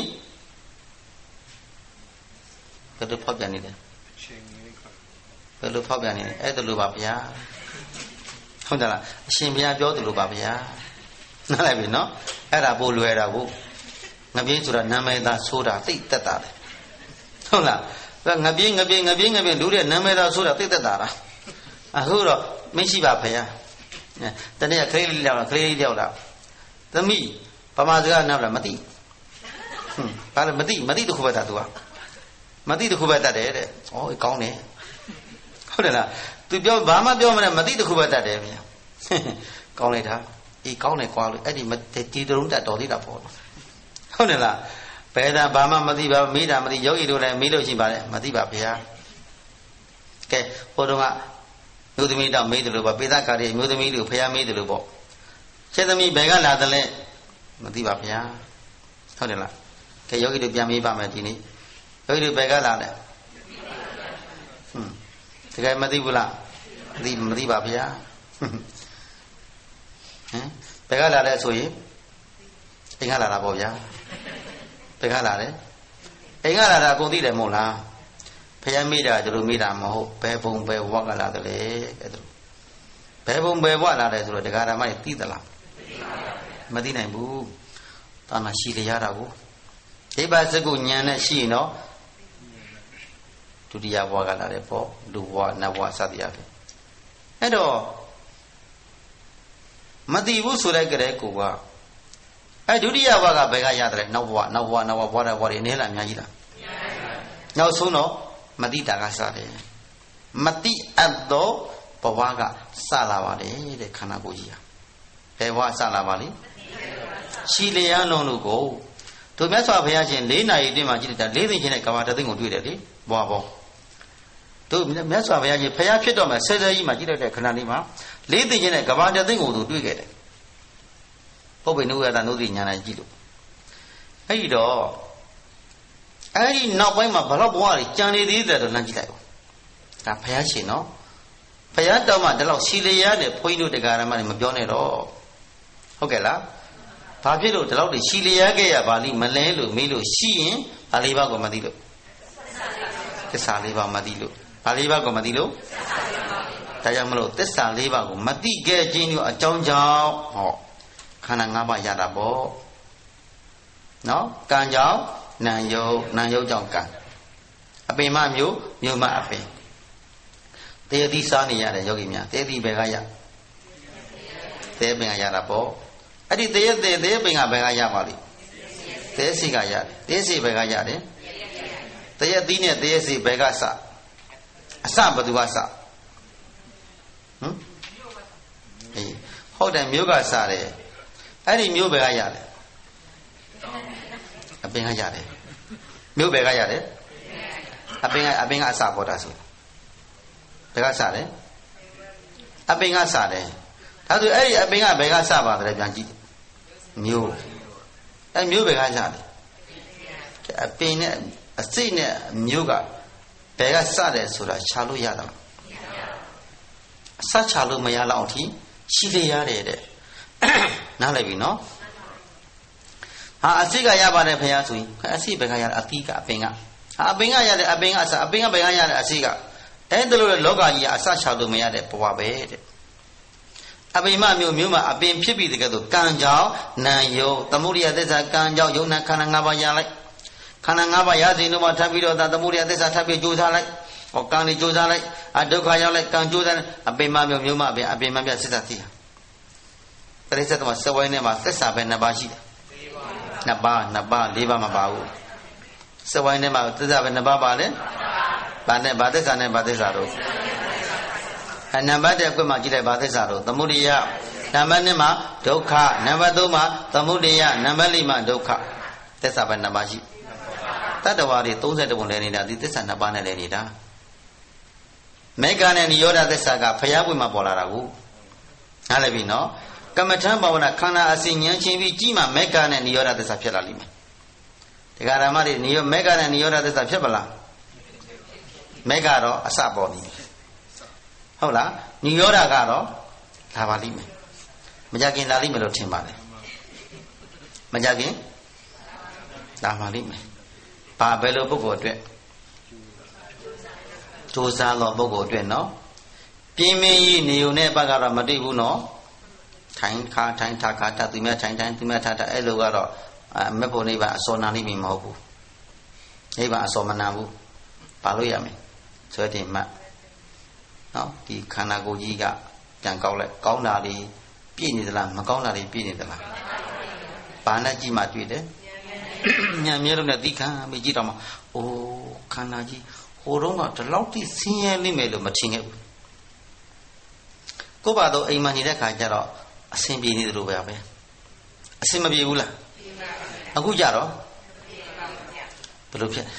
ဘယ်လိုဖောက်ပြန်နေလဲဘယ်လိုဖောက်ပြန်နေလဲအဲ့ဒါလိုပါဗျာဟုတ်တယ်လားအရှင်ဘုရားပြောတယ်လို့ပါဗျာနားလည်ပြီနော်အဲ့ဒါပို့လွယ်တာကိုငပြင်းဆိုတာနာမည်သားဆိုတာသိသက်တာလေဟုတ်လားငပြင်းငပြင်းငပြင်းငပြင်းလူတဲ့နာမည်သားဆိုတာသိသက်တာလားအခုတော့မရှိပါဖေ။တနေ့ကခလေးလေးလောက်ခလေးလေးရောက်လာ။သမီးဗမာစကားနားလားမသိ။ဟွန်းဘာလဲမသိမသိတခုပဲတတ်သူကမသိတခုပဲတတ်တယ်တဲ့။ဩကောင်းတယ်။ဟုတ်တယ်လား။ तू ပြောဘာမှပြောမလဲမသိတခုပဲတတ်တယ်ဗျာ။ကောင်းလိုက်တာ။အေးကောင်းတယ်ကွာလို့အဲ့ဒီဒီတုံးတတ်တော်သေးတာပေါ့။ဟုတ်တယ်လား။ဘယ်သာဘာမှမသိပါမေးတာမသိယောဂီတို့လည်းမေးလို့ရှိပါလေမသိပါဗျာ။ကဲဟိုတုန်းကမျိုးသမီးတော့မေးတယ်လို့ပေါ့ပေသကာရီမျိုးသမီးတို့ဖျားမေးတယ်လို့ပေါ့ချက်သမီးဘယ်ကလာတယ်လဲမသိပါဗျာဟုတ်တယ်လားကဲယောဂီတို့ပြန်မေးပါမယ်ဒီနေ့ယောဂီတို့ဘယ်ကလာလဲဟွန်းတကယ်မသိဘူးလားမသိမသိပါဗျာဟမ်ဘယ်ကလာလဲဆိုရင်အိမ်ကလာတာပေါ့ဗျာဘယ်ကလာလဲအိမ်ကလာတာကိုသိတယ်မဟုတ်လားဖျားမိတာတို့မိတာမဟုတ်ဘယ်ဘုံဘယ်ဝကလာတယ်လေအဲ့ဒါဘယ်ဘုံဘယ်ဝလာတယ်ဆိုတော့တရားဓမ္မတွေသိသလားမသိနိုင်ဘူးတာနာရှိရတာကိုဒိဗ္ဗစကုဉာဏ်နဲ့ရှိရင်တော့ဒုတိယဘဝကလာတယ်ပေါ့လူဘဝနတ်ဘဝစသည်အဖြစ်အဲ့တော့မသိဘူးဆိုတဲ့ကြတဲ့ကိုကအဲ့ဒုတိယဘဝကဘယ်ကရတယ်နောက်ဘဝနောက်ဘဝနောက်ဘဝဘဝတဲ့ဘဝတွေနေလားအများကြီးလားနောက်ဆုံးတော့မတိတာကစတယ်မတိအပ်သောဘဝကစလာပါတယ်တဲ့ခန္ဓာကိုယ်ကြီးဟာဘယ်ဘဝစလာပါလိမ့်ရှိလျာလုံးလို့ကိုတို့မြတ်စွာဘုရားရှင်၄နာရီအတွင်းမှာကြည့်လိုက်တာ၄သိန်းချင်းနဲ့ကဘာတသိန်းကိုတွေ့တယ်လေဘဝဘောတို့မြတ်စွာဘုရားရှင်ဘုရားဖြစ်တော့မယ်ဆဲဆဲကြီးမှာကြည့်လိုက်တဲ့ခန္ဓာလေးမှာ၄သိန်းချင်းနဲ့ကဘာတသိန်းကိုသူတွေ့ခဲ့တယ်ပုပ္ပိနုဝေဒနုသိညာနဲ့ကြည့်လို့အဲ့ဒီတော့အဲ့ဒီနောက်ပိုင်းမှာဘလောက်ဘဝတွေကြံနေသေးတယ်တော့လမ်းကြည့်လိုက်ဦးဒါဘုရားရှင်နော်ဘုရားတော်မှာဒီလောက်ရှိလျားတဲ့ဘုန်းကြီးတို့တရားဓမ္မတွေမပြောနဲ့တော့ဟုတ်ကဲ့လားဘာဖြစ်လို့ဒီလောက်တွေရှိလျားခဲ့ရပါလိမလဲလို့မေးလို့ရှိရင်ဘာလေးပါးကိုမသိလို့သစ္စာလေးပါးမသိလို့ဘာလေးပါးကိုမသိလို့ဒါကြောင့်မလို့သစ္စာလေးပါးကိုမသိခဲ့ခြင်းတို့အကြောင်းကြောင့်ဟောခန္ဓာ၅ပါးရတာပေါ့နော်ကံကြောင့်နာယုတ်နာယုတ်ကြောင့်ကံအပင်မမျိုးမျိုးမအပင်တေတိစားနေရတယ်ယောဂီများတေတိဘယ်ကရတေပင်ကရတာပေါ့အဲ့ဒီတေတေတေပင်ကဘယ်ကရပါလိမ့်တေစီကရတယ်တေစီဘယ်ကရတယ်တေယတိနဲ့တေစီဘယ်ကစအစဘယ်သူကစဟမ်အေးဟုတ်တယ်မျိုးကစတယ်အဲ့ဒီမျိုးဘယ်ကရတယ်အပင်ကရတယ်မျိုးဘယ်ကရတယ်အပင်ကအပင်ကအစပေါ်တာဆိုဘယ်ကစတယ်အပင်ကစတယ်ဒါဆိုအဲ့ဒီအပင်ကဘယ်ကစပါတယ်ပြန်ကြည့်မျိုးအဲ့မျိုးဘယ်ကစတယ်အပင်နဲ့အစိတ်နဲ့မျိုးကဘယ်ကစတယ်ဆိုတာခြာလို့ရတာအစခြာလို့မရလောက်အထိရှိလေရတယ်တဲ့နားလည်ပြီနော်ဟာအစိတ်ကရပါတယ်ဖရာဆိုရင်အစိတ်ဘယ်ကရအတိကအပင်ကဟာအပင်ကရတယ်အပင်ကအစအပင်ကဘယ်ကရတဲ့အစိတ်ကအဲ့ဒါလို့လောကကြီးကအစချလို့မရတဲ့ဘဝပဲတဲ့အပင်မမျိုးမျိုးမှာအပင်ဖြစ်ပြီးတကယ်ဆိုကံကြောင့်နာယုတ်သမုဒိယသစ္စာကံကြောင့်ယုံနာခန္ဓာ၅ပါးရလိုက်ခန္ဓာ၅ပါးရစီလို့မှထပ်ပြီးတော့သမုဒိယသစ္စာထပ်ပြီးကြိုးစားလိုက်ဟောကံတွေကြိုးစားလိုက်အဒုက္ခရောက်လိုက်ကံကြိုးစားအပင်မမျိုးမျိုးမှာအပင်အပင်မပြသစ္စာသိတာပရိစ္ဆေသမစဝိုင်းထဲမှာသစ္စာပဲနှစ်ပါးရှိတယ်နှစ်ပါးနှစ်ပါးလေးပါးမပါဘူးစဝိုင်းထဲမှာသစ္စာပဲနှစ်ပါးပါလေဘာနဲ့ဘာသစ္စာနဲ့ဘာသစ္စာတို့အနံပါတ်တဲ့ကွမှာကြည့်လိုက်ဘာသစ္စာတို့သမုဒိယနံပါတ်နှစ်မှာဒုက္ခနံပါတ်သုံးမှာသမုဒိယနံပါတ်လေးမှာဒုက္ခသစ္စာပဲနှစ်ပါးရှိတတ္တဝါတွေသုံးဆယ်တပုံလဲနေတာဒီသစ္စာနှစ်ပါးနဲ့လဲနေတာမေဃနဲ့နိရောဓသစ္စာကဖျားပွင့်မှာပေါ်လာတာကိုနားလည်ပြီနော်ကမ္မထံဘာဝနာခန္ဓာအစဉ်ဉာဏ်ချင်းပြီးကြီးမှမေဃနဲ့နိရောဓသစ္စာဖြစ်လာလိမ့်မယ်တရားဓမ္မတွေနိရောမေဃနဲ့နိရောဓသစ္စာဖြစ်ပါလားမေဃတော့အစပေါ်ပြီဟုတ်လားနိရောဓကတော့လာပါလိမ့်မယ်မကြခင်လာလိမ့်မယ်လို့ထင်ပါတယ်မကြခင်လာပါလိမ့်မယ်ဘာဘယ်လိုပုဂ္ဂိုလ်အတွက်ကြိုးစားတော့ပုဂ္ဂိုလ်အတွက်နော်ပြင်းမင်းကြီးနေုံနဲ့ဘက်ကတော့မတွေ့ဘူးနော်ထိုင်ခါထိုင်ထားခါတသူမြထိုင်ထိုင်သူမြထားတာအဲ့လိုကတော့မက်ဖို့နိဗ္ဗာန်အစောနာလိမ့်မယ်မဟုတ်ဘူးနိဗ္ဗာန်အစောမနာဘူးပါလို့ရမယ်ဆွဲတင်မှတ်နော်ဒီခန္ဓာကိုယ်ကြီးကပြန်ကောက်လိုက်ကောင်းတာတွေပြည့်နေသလားမကောင်းတာတွေပြည့်နေသလားဘာနဲ့ကြည့်မှတွေ့တယ်ညံမြဲလို့နဲ့သိခံမကြည့်တော့မှအိုးခန္ဓာကြီးဟိုတော့ကဒီလောက်ထိဆင်းရဲနေမယ်လို့မထင်ခဲ့ဘူးကိုယ့်ဘာတော့အိမ်မှာနေတဲ့ခါကျတော့အဆင်ပြေနေတယ်လို့ပဲပဲအဆင်မပြေဘူးလားအခုကြတော့ဘယ်လိုဖြစ်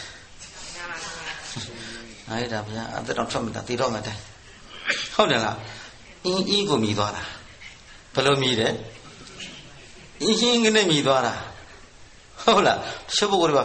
အဲ့ဒါဗျာအသက်တော်ထွက်မှတည်တော့မှတဲ့ဟုတ်တယ်လားအင်းအင်းကိုမြည်သွားတာဘယ်လိုမြည်တယ်အင်းရှင်းကနေမြည်သွားတာဟုတ်လားရှုပ်ဖို့က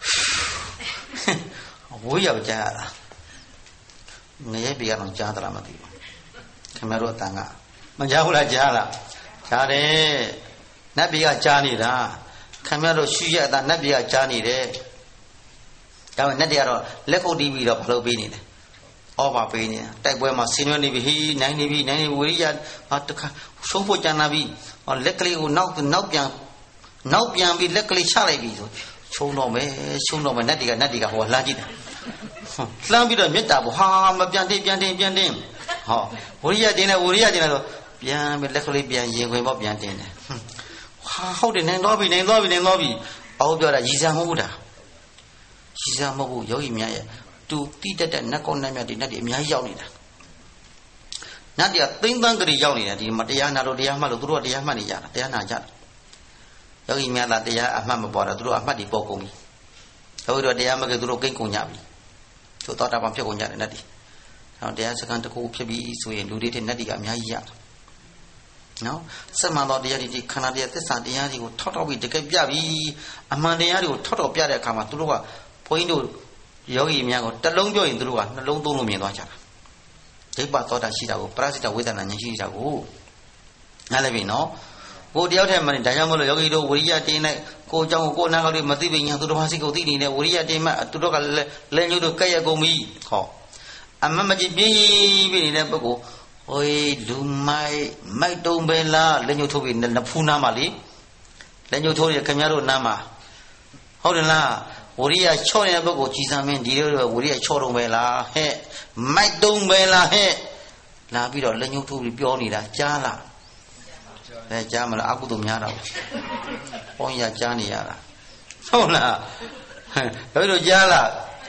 ဝိုးရောက်ကြရတာငရဲပြေကတော့ကြားသလားမသိဘူးခင်ဗျားတို့အတန်ကမကြားဘူးလားကြားလားကြားတယ်နတ်ပြေကကြားနေတာခင်ဗျားတို့ရှုရအတန်နတ်ပြေကကြားနေတယ်ဒါပေမဲ့နတ်တွေကတော့လက်ခုပ်တီးပြီးတော့ဘလို့ပေးနေတယ်ဩဘာပေးနေတိုက်ပွဲမှာဆင်းရဲနေပြီဟေးနိုင်နေပြီနိုင်နေဝိရိယဟာတခါရှုံးဖို့ကြံလာပြီလက်ကလေးကိုနောက်နောက်ပြန်နောက်ပြန်ပြီးလက်ကလေးချလိုက်ပြီဆိုရှုံးတော့မယ်ရှုံးတော့မယ်နတ်တွေကနတ်တွေကဟိုလှမ်းကြည့်တယ်လှမ်းပြီးတော့မေတ္တာဘဟာမပြန်တင်ပြန်တင်ပြန်တင်ဟောဝိရိယတင်တယ်ဝိရိယတင်တယ်ဆိုပြန်ပြီးလက်ကလေးပြန်ရင်ခွင်ပေါ့ပြန်တင်တယ်ဟာဟုတ်တယ်နိုင်တော့ပြီနိုင်တော့ပြီနိုင်တော့ပြီအော်ပြောတာရည်စံမဟုတ်တာရည်စံမဟုတ်ဘူးယောဂီများရဲ့သူတိတက်တဲ့နတ်ကောင်းနတ်မြတ်တွေနတ်တွေအများကြီးရောက်နေတာနတ်တွေကသိမ့်သန်းကလေးရောက်နေတာဒီမတရားနာလို့တရားမှတ်လို့သူတို့ကတရားမှတ်နေကြတာတရားနာကြတာယောဂီများသာတရားအမှတ်မပေါ်တော့သူတို့အမှတ်တွေပေါ်ကုန်ပြီယောဂီတို့တရားမကသူတို့ကိန်းကုန်ကြပြီသူတော်တာပံဖြစ်ကုန်ကြတယ်နတ်တွေအဲတရားစကန်တစ်ခုဖြစ်ပြီးဆိုရင်လူတွေတဲ့နတ်တွေကအများကြီးရနော်စက်မှန်တော်တရားတွေဒီခန္ဓာတရားသစ္စာတရားတွေကိုထောက်ထောက်ပြီးတကယ်ပြပြီးအမှန်တရားတွေကိုထောက်ထောက်ပြတဲ့အခါမှာသူတို့ကဘုန်းကြီးတို့ယောဂီများကိုတလုံးပြောရင်သူတို့ကနှလုံးသုံးလို့မြင်သွားကြတာဒိဋ္ဌသောတာရှိတာကိုပရစိတဝေဒနာဉာဏ်ရှိတာကိုနားလည်ပြီနော်ကိုတယောက်တည်းမှဒါကြောင့်မလို့ယောဂီတို့ဝိရိယတင်လိုက်ကိုအကြောင်းကိုကိုနာကလေးမသိပညာသူတို့ဘာစိကိုသိနေတဲ့ဝိရိယတင်မှသူတို့ကလည်းညှို့တို့ကဲ့ရကုန်ပြီဟောအမမကြည့်ပြင်းပြနေတဲ့ပုဂ္ဂိုလ်ဟိုလူမိုက်မိုက်တုံးပဲလားလက်ညှို့ထိုးပြီးနဖူးနားမှာလေလက်ညှို့ထိုးရခင်ဗျားတို့နားမှာဟုတ်တယ်လားဝိရိယချော့နေတဲ့ပုဂ္ဂိုလ်ကြည်စံမင်းဒီလိုဝိရိယချော့တုံးပဲလားဟဲ့မိုက်တုံးပဲလားဟဲ့လာပြီးတော့လက်ညှို့ထိုးပြီးပြောနေတာကြားလားအဲကြားမလားအကုသို့များတာဘုန်းကြီးကကြားနေရတာဟုတ်လားဘယ်လိုကြားလား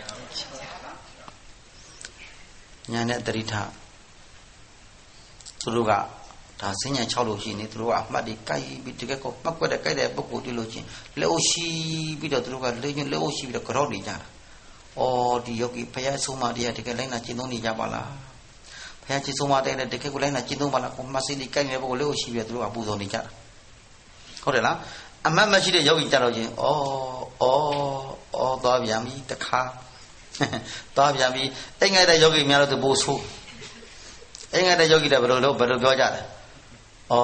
ညာနဲ့တရိထသူတို့ကဒါစဉ္ညာ၆လို့ရှိနေသူတို့ကအမှတ်တွေကိုက်ပြီးတကယ်ကိုပတ်ကွက်တဲ့ကိုက်တဲ့ပုဂ္ဂိုလ်တွေ့လို့ချင်းလက်အိုရှိပြီးတော့သူတို့ကလက်ညှို့လက်အိုရှိပြီးတော့ကြောက်နေကြတာ။အော်ဒီယောဂီဘုရားဆုံးမတရားတကယ်လိုက်နာကျင့်သုံးနေကြပါလား။ဘုရားကျင့်ဆုံးမတရားတကယ်ကိုလိုက်နာကျင့်သုံးပါလား။ကိုမစိလေးကိုက်နေတဲ့ပုဂ္ဂိုလ်လက်အိုရှိပြီးတော့သူတို့ကပူဇော်နေကြတာ။ဟုတ်တယ်လား။အမှတ်မရှိတဲ့ယောဂီကြတော့ချင်းအော်အော်အော်သွားပြန်ပြီတခါသွားပြန်ပြီအိမ်ငယ်တဲ့ယောဂီများတော့သူပို့ဆိုးအိမ်ငယ်တဲ့ယောဂီတွေဘယ်လိုလုပ်ဘယ်လိုပြောကြလဲဩ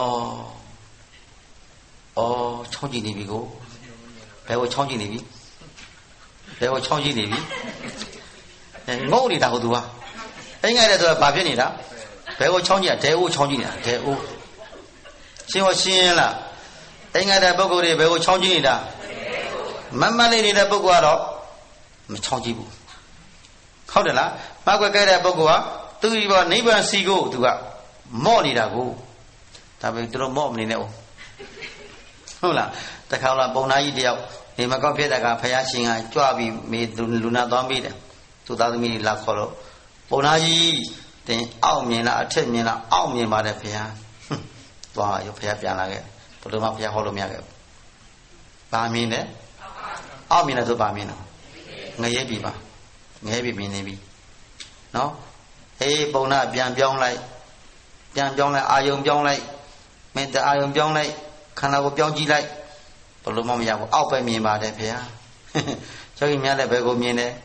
ဩချောင်းကြည့်နေပြီကိုဘယ်ကိုချောင်းကြည့်နေပြီဘယ်ကိုချောင်းကြည့်နေပြီငုံနေတာဟိုသူကအိမ်ငယ်တဲ့ဆိုတာဘာဖြစ်နေတာဘယ်ကိုချောင်းကြည့်ဒဲအိုးချောင်းကြည့်နေတာဒဲအိုးရှင်းဟောရှင်းလားအိမ်ငယ်တဲ့ပုဂ္ဂိုလ်တွေဘယ်ကိုချောင်းကြည့်နေတာမမလေးနေတဲ့ပုဂ္ဂိုလ်ကတော့မချောင်းကြည့်ဘူးဟုတ်တယ်လားမကွက်ခဲ့တဲ့ပုဂ္ဂိုလ်ကသူဒီဘောနိဗ္ဗာန်စီကိုသူကမော့နေတာကိုဒါပေမဲ့သူတို့မော့မနေနဲ့ဟုတ်လားတခါလာပုံနာကြီးတယောက်နေမကောက်ဖြစ်တဲ့ကဘုရားရှင်ကကြွပြီးမေလူနာသွားမိတယ်သူသားသမီးလာခေါ်တော့ပုံနာကြီးတင်အောက်မြင်လားအထက်မြင်လားအောက်မြင်ပါတယ်ဘုရားသွားရောဘုရားပြန်လာခဲ့ဘယ်လိုမှဘုရားဟောလို့မရခဲ့ဘူးဘာမြင်လဲအောက်မြင်တယ်ဆိုဘာမြင်လဲငရဲပြီပါငရဲပြီမြင်နေပြီနော်ဟေးပုံနာပြန်ပြောင်းလိုက်ပြန်ပြောင်းလိုက်အာယုံပြောင်းလိုက်မင်းတအာယုံပြောင်းလိုက်ခန္ဓာကိုပြောင်းကြည့်လိုက်ဘယ်လိုမှမရဘူးအောက်ပဲမြင်ပါတယ်ဖေဟာကျောင်းကြီးများလည်းဘယ်ကိုမြင်တယ်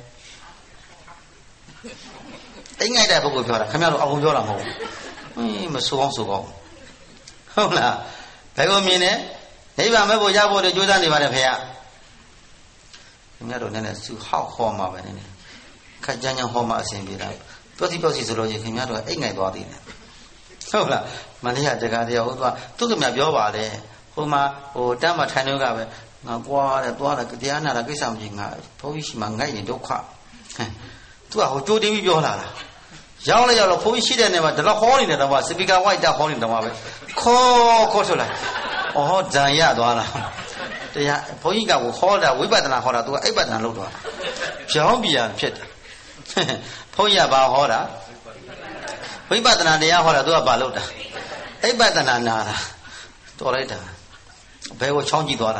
အိမ်ငိုက်တဲ့ပုဂ္ဂိုလ်ပြောတာခင်ဗျားတို့အကုန်ပြောတာမဟုတ်ဘူးဟင်းမဆိုးအောင်ဆိုးကောင်းဟုတ်လားဘယ်ကိုမြင်တယ်နိဗ္ဗာန်မဲ့ဖို့ရဖို့ကြိုးစားနေပါတယ်ဖေဟာခင်ဗျားတို့နည်းနည်းစုဟောက်ဟောမှာပဲနည်းနည်းခက်ကြမ်းကြမ်းဟောမှာအစဉ်ပြေတာပြောစီပြောစီဆိုလို့ရင်ခင်ဗျားတို့အိမ်ငိုက်သွားသေးတယ်ဟုတ်လားမန္တရတက္ကရာဟိုသွားသူကမြပြောပါလေဟိုမှာဟိုတမ်းမထိုင်တော့ကပဲငါကွာတယ်သွားတယ်တရားနာတာကိစ္စမကြီးငါဘုန်းကြီးရှိမှငိုက်ရင်ဒုက္ခသူကဟိုကြိုးတင်းပြီးပြောလာတာရောက်လိုက်ရောက်တော့ဘုန်းကြီးရှိတဲ့နေမှာဒီလောက်ဟောနေတယ်တော့စပီကာဝိုက်တာဟောနေတယ်မှာပဲခေါ်ခေါ်ထွက်လိုက်ဩဇံရသွားလားတရားဘုန်းကြီးကဟောတာဝိပဿနာဟောတာသူကအိပ္ပဒနာလုပ်သွားတာဖြောင်းပြန်ဖြစ်တယ်ဘုန်းကြီးကဘာဟောတာဝိပဿနာတရားဟောတာသူကဘာလုပ်တာအိပ္ပဒနာနာတာတော်လိုက်တာဘယ်ကိုချောင်းကြည့်သွားတာ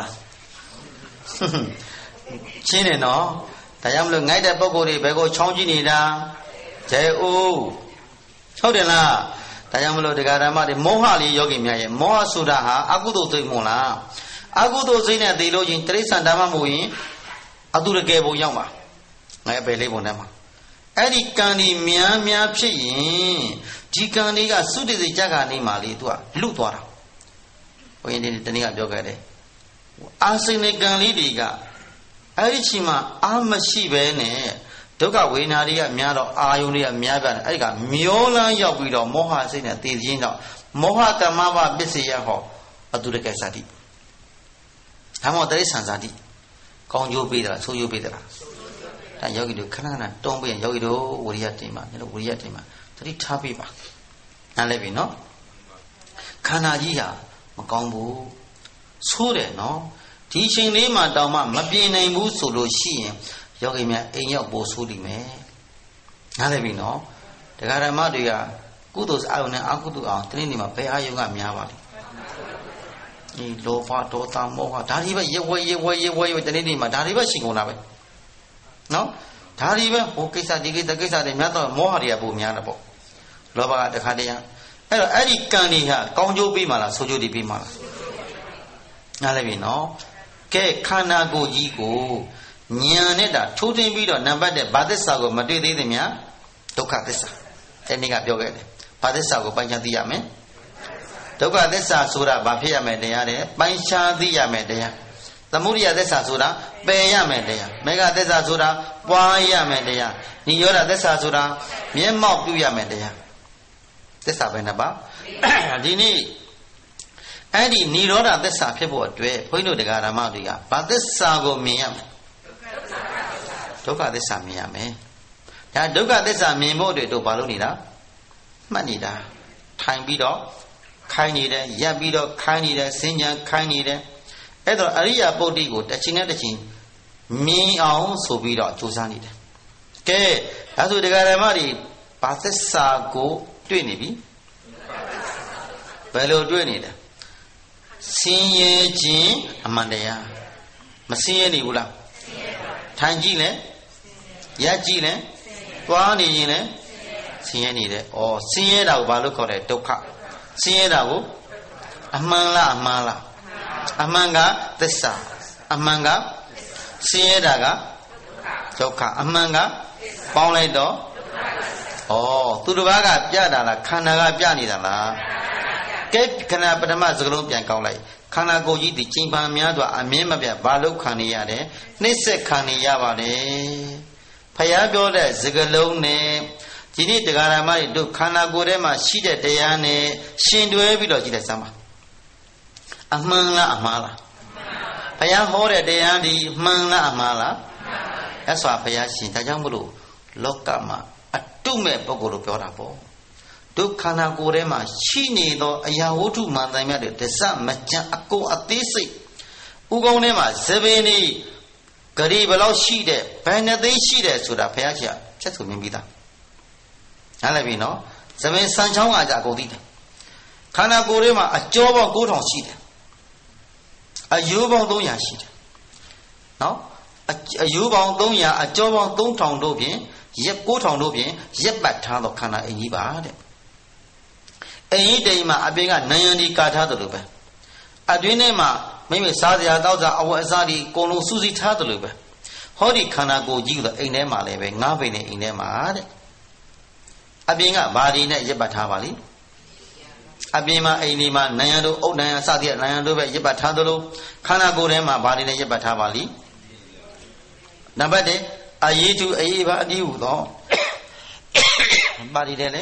ရှင်းတယ်နော်ဒါကြောင့်မလို့ငိုက်တဲ့ပုံကိုယ်တွေဘယ်ကိုချောင်းကြည့်နေတာကျဲဦးဟုတ်တယ်လားဒါကြောင့်မလို့တရားဓမ္မတွေမောဟလေးယောဂီများရဲ့မောဟဆိုတာဟာအကုသိုလ်သိမို့လားအကုသိုလ်စိတ်နဲ့သိလို့ချင်းတိရစ္ဆာန်ဓမ္မမို့ရင်အတုရကယ်ပုံရောက်မှာငါအပယ်လေးပုံထဲမှာအဲ့ဒီကံဒီများများဖြစ်ရင်ဒီကံလေးကသုတိစိတ်ကြက္ခာနေမှာလေသူကလွတ်သွားတာဘုရင်ဒီတနေ့ကပြောခဲ့တယ်အာစိန်ကံလေးတွေကအဲ့ဒီချိန်မှာအာမရှိပဲနဲ့ဒုက္ခဝေဒနာတွေကများတော့အာယုန်တွေကများပြန်တယ်အဲ့ဒီကမျောလန်းရောက်ပြီးတော့မောဟစိတ်နဲ့တည်ခြင်းတော့မောဟကမ္မပပစ္စယဟောအတုရကယ်ဇာတိဒါမှမဟုတ်တိရစ္ဆာန်ဇာတိကောင်းကျိုးပေးတာဆိုးကျိုးပေးတာဒါယောဂီတို့ခဏခဏတွန်းပေးရင်ယောဂီတို့ဝိရိယတင်ပါညလို့ဝိရိယတင်ပါသတိထားပေးပါနားလဲပြီနော်ခန္ဓာကြီးဟာမကောင်းဘူးဆိုးတယ်နော်ဒီချိန်လေးမှာတောင်မှမပြေနိုင်ဘူးဆိုလို့ရှိရင်ယောဂီများအိမ်ရောက်ပို့ဆိုးလိမ့်မယ်နားလဲပြီနော်တရားဓမ္မတွေကကုသိုလ်အာယုန်နဲ့အကုသိုလ်အောင်တနေ့နေ့မှာဘယ်အာယုန်ကများပါလဲဒီလောဘဒေါသမောဟဒါတွေပဲရေဝဲရေဝဲရေဝဲတနေ့နေ့မှာဒါတွေပဲရှိကုန်တာပဲနော်ဒါတွေပဲဟိုကိစ္စဒီကိစ္စကိစ္စတွေများတော့မောဟတွေကပုံများတယ်ပေါ့လောဘကတခါတည်းအဲ့တော့အဲ့ဒီကံတွေဟာကောင်းကျိုးပေးမှလားဆိုးကျိုးတွေပေးမှလားနားလည်ပြီနော်ကဲခန္ဓာကိုယ်ကြီးကိုဉာဏ်နဲ့တာထိုးထင်းပြီးတော့နံပါတ်တဲ့ဘာသစ္စာကိုမတွေ့သေးသမျှဒုက္ခသစ္စာအဲ့ဒီကပြောခဲ့တယ်ဘာသစ္စာကိုပိုင်းခြားသိရမယ်ဒုက္ခသစ္စာဆိုတာဘာဖြစ်ရမယ်တရားတဲ့ပိုင်းခြားသိရမယ်တရားသမုဒိယသစ္စာဆိုတာပယ်ရမယ်တရားမေဃသစ္စာဆိုတာပွားရမယ်တရားနိရောဓသစ္စာဆိုတာမျက်မှောက်ပြုရမယ်တရားသစ္စာပဲနဲ့ပါဒီနေ့အဲ့ဒီနိရောဓသစ္စာဖြစ်ဖို့အတွက်ဘုန်းကြီးတို့တရားဓမ္မတွေကဘာသစ္စာကိုမြင်ရမလဲဒုက္ခသစ္စာမြင်ရမယ်ဒါဒုက္ခသစ္စာမြင်ဖို့အတွက်တို့ဘာလုပ်နေတာမှတ်နေတာထိုင်ပြီးတော့ခိုင်းနေတယ်ရပ်ပြီးတော့ခိုင်းနေတယ်စဉ္ညာခိုင်းနေတယ်အဲ့တော့အရိယာပုဒ်တိကိုတစ်ချိန်နဲ့တစ်ချိန်မြင်အောင်ဆိုပြီးတော့ကြိုးစားနေတယ်ကဲဒါဆိုတရားဓမ္မတွေဘာသစ္စာကိုတွေ့နေပြီဘယ်လိုတွေ့နေလဲဆင်းရဲခြင်းအမှန်တရားမဆင်းရဲနေဘူးလားထိုင်ကြည့်လဲရပ်ကြည့်လဲသွားနေရင်လဲဆင်းရဲနေတယ်ဩဆင်းရဲတာကိုဘာလို့ခေါ်လဲဒုက္ခဆင်းရဲတာကိုအမှန်လားအမှားလားအမှန်ကသစ္စာအမှန်ကဆင်းရဲတာကဒုက္ခအမှန်ကပေါင်းလိုက်တော့ဩသူတစ်ပါးကပြတာလားခန္ဓာကပြနေတာလားကဲခန္ဓာပထမစကလုံးပြန်ကောက်လိုက်ခန္ဓာကိုယ်ကြီးဒီချိန်ပန်များစွာအမြင်မပြဘာလို့ခံနေရတယ်နှိမ့်ဆက်ခံနေရပါလေဖယားပြောတဲ့စကလုံးနဲ့ဒီနေ့တရားဓမ္မတွေတို့ခန္ဓာကိုယ်ထဲမှာရှိတဲ့တရားနဲ့ရှင်တွဲပြီးတော့ကြည့်လိုက်စမ်းပါအမှန်လားအမှားလားဘုရားဟောတဲ့တရားဒီမှန်လားအမှားလားရသော်ဘုရားရှင်ဒါကြောင့်မလို့လောကမှာအတုမဲ့ပုဂ္ဂိုလ်တို့ပြောတာပေါ့ဒုက္ခနာကိုယ်ထဲမှာရှိနေသောအရာဝတ္ထုမှန်တိုင်းများတဲ့ဒဇမကြံအကုန်အသေးစိတ်ဥကုံထဲမှာသဘင်ဒီဂရီဘလောက်ရှိတဲ့ဘယ်နှသိရှိတဲ့ဆိုတာဘုရားရှင်ချက်ဆိုမြင်ပြီးသားနားလည်ပြီနော်သဘင်စံချောင်းကကြအကုန်သိတယ်ခန္ဓာကိုယ်ထဲမှာအကျောပေါင်းကိုးထောင်ရှိတယ်အယိုးပေါင်းသုံးရာရှိတယ်နော်အယိုးပေါင်းသုံးရာအကျောပေါင်းသုံးထောင်တို့ဖြင့်ရက်ကိုးထောင်တို့ဖြင့်ရက်ပတ်ထားသောခန္ဓာအင်ကြီးပါတဲ့အိမ်ကြီးတိမ်မှာအပြင်ကနံရံဒီကာထားတယ်လို့ပဲအတွင်းထဲမှာမိမိစားစရာတောက်စားအဝတ်အစားဒီအကုန်လုံးစူးစီးထားတယ်လို့ပဲဟောဒီခန္ဓာကိုယ်ကြီးဆိုအိမ်ထဲမှာလည်းပဲငါးပိန်နဲ့အိမ်ထဲမှာတဲ့အပြင်ကဘာဒီနဲ့ရက်ပတ်ထားပါလိအပြင်မှာအိမ်ဒီမှာနံရံတို့အုတ်နံရံစသည်နံရံတို့ပဲရက်ပတ်ထားသလိုခန္ဓာကိုယ်ထဲမှာဘာဒီနဲ့ရက်ပတ်ထားပါလိနံပါတ်တစ်အရေးတူအရေးပါအဒီဟုသောပါဒီတယ်လေ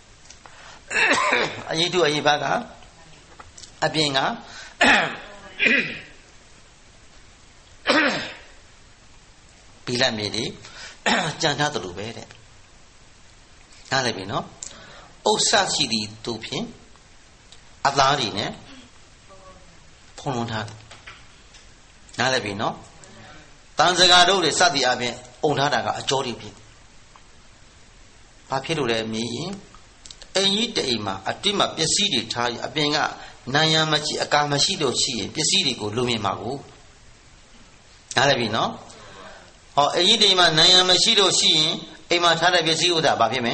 အရေးတူအရေးပါကအပြင်ကဘီလမြေဒီကြံထားသလိုပဲတဲ့နားလည်ပြီနော်ဥစ္စာရှိသည်သူဖြင့်အသားတွေနဲ့ဖုံးလွှမ်းထားတယ်နားလည်ပြီနော်တန်စကာတို့တွေစသည်အပြင်အုံထားတာကအကျော်တွေဖြစ်ဘာဖြစ်လို့လဲမြည်ရင်အိမ်ကြီးတအိမ်မှာအတွင်းမှာပစ္စည်းတွေထားအပြင်ကနာယံမရှိအကာမရှိလို့ရှိရင်ပစ္စည်းတွေကိုလူမြင်မှာကိုနားလည်ပြီနော်ဟောအိမ်ကြီးတအိမ်မှာနာယံမရှိလို့ရှိရင်အိမ်မှာထားတဲ့ပစ္စည်းဥစ္စာဘာဖြစ်မလဲ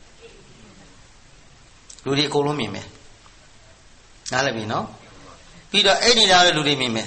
လူတွေအကုန်လုံးမြင်မယ်နားလည်ပြီနော်ပြီးတော့အဲ့ဒီသားတဲ့လူတွေမြင်မယ်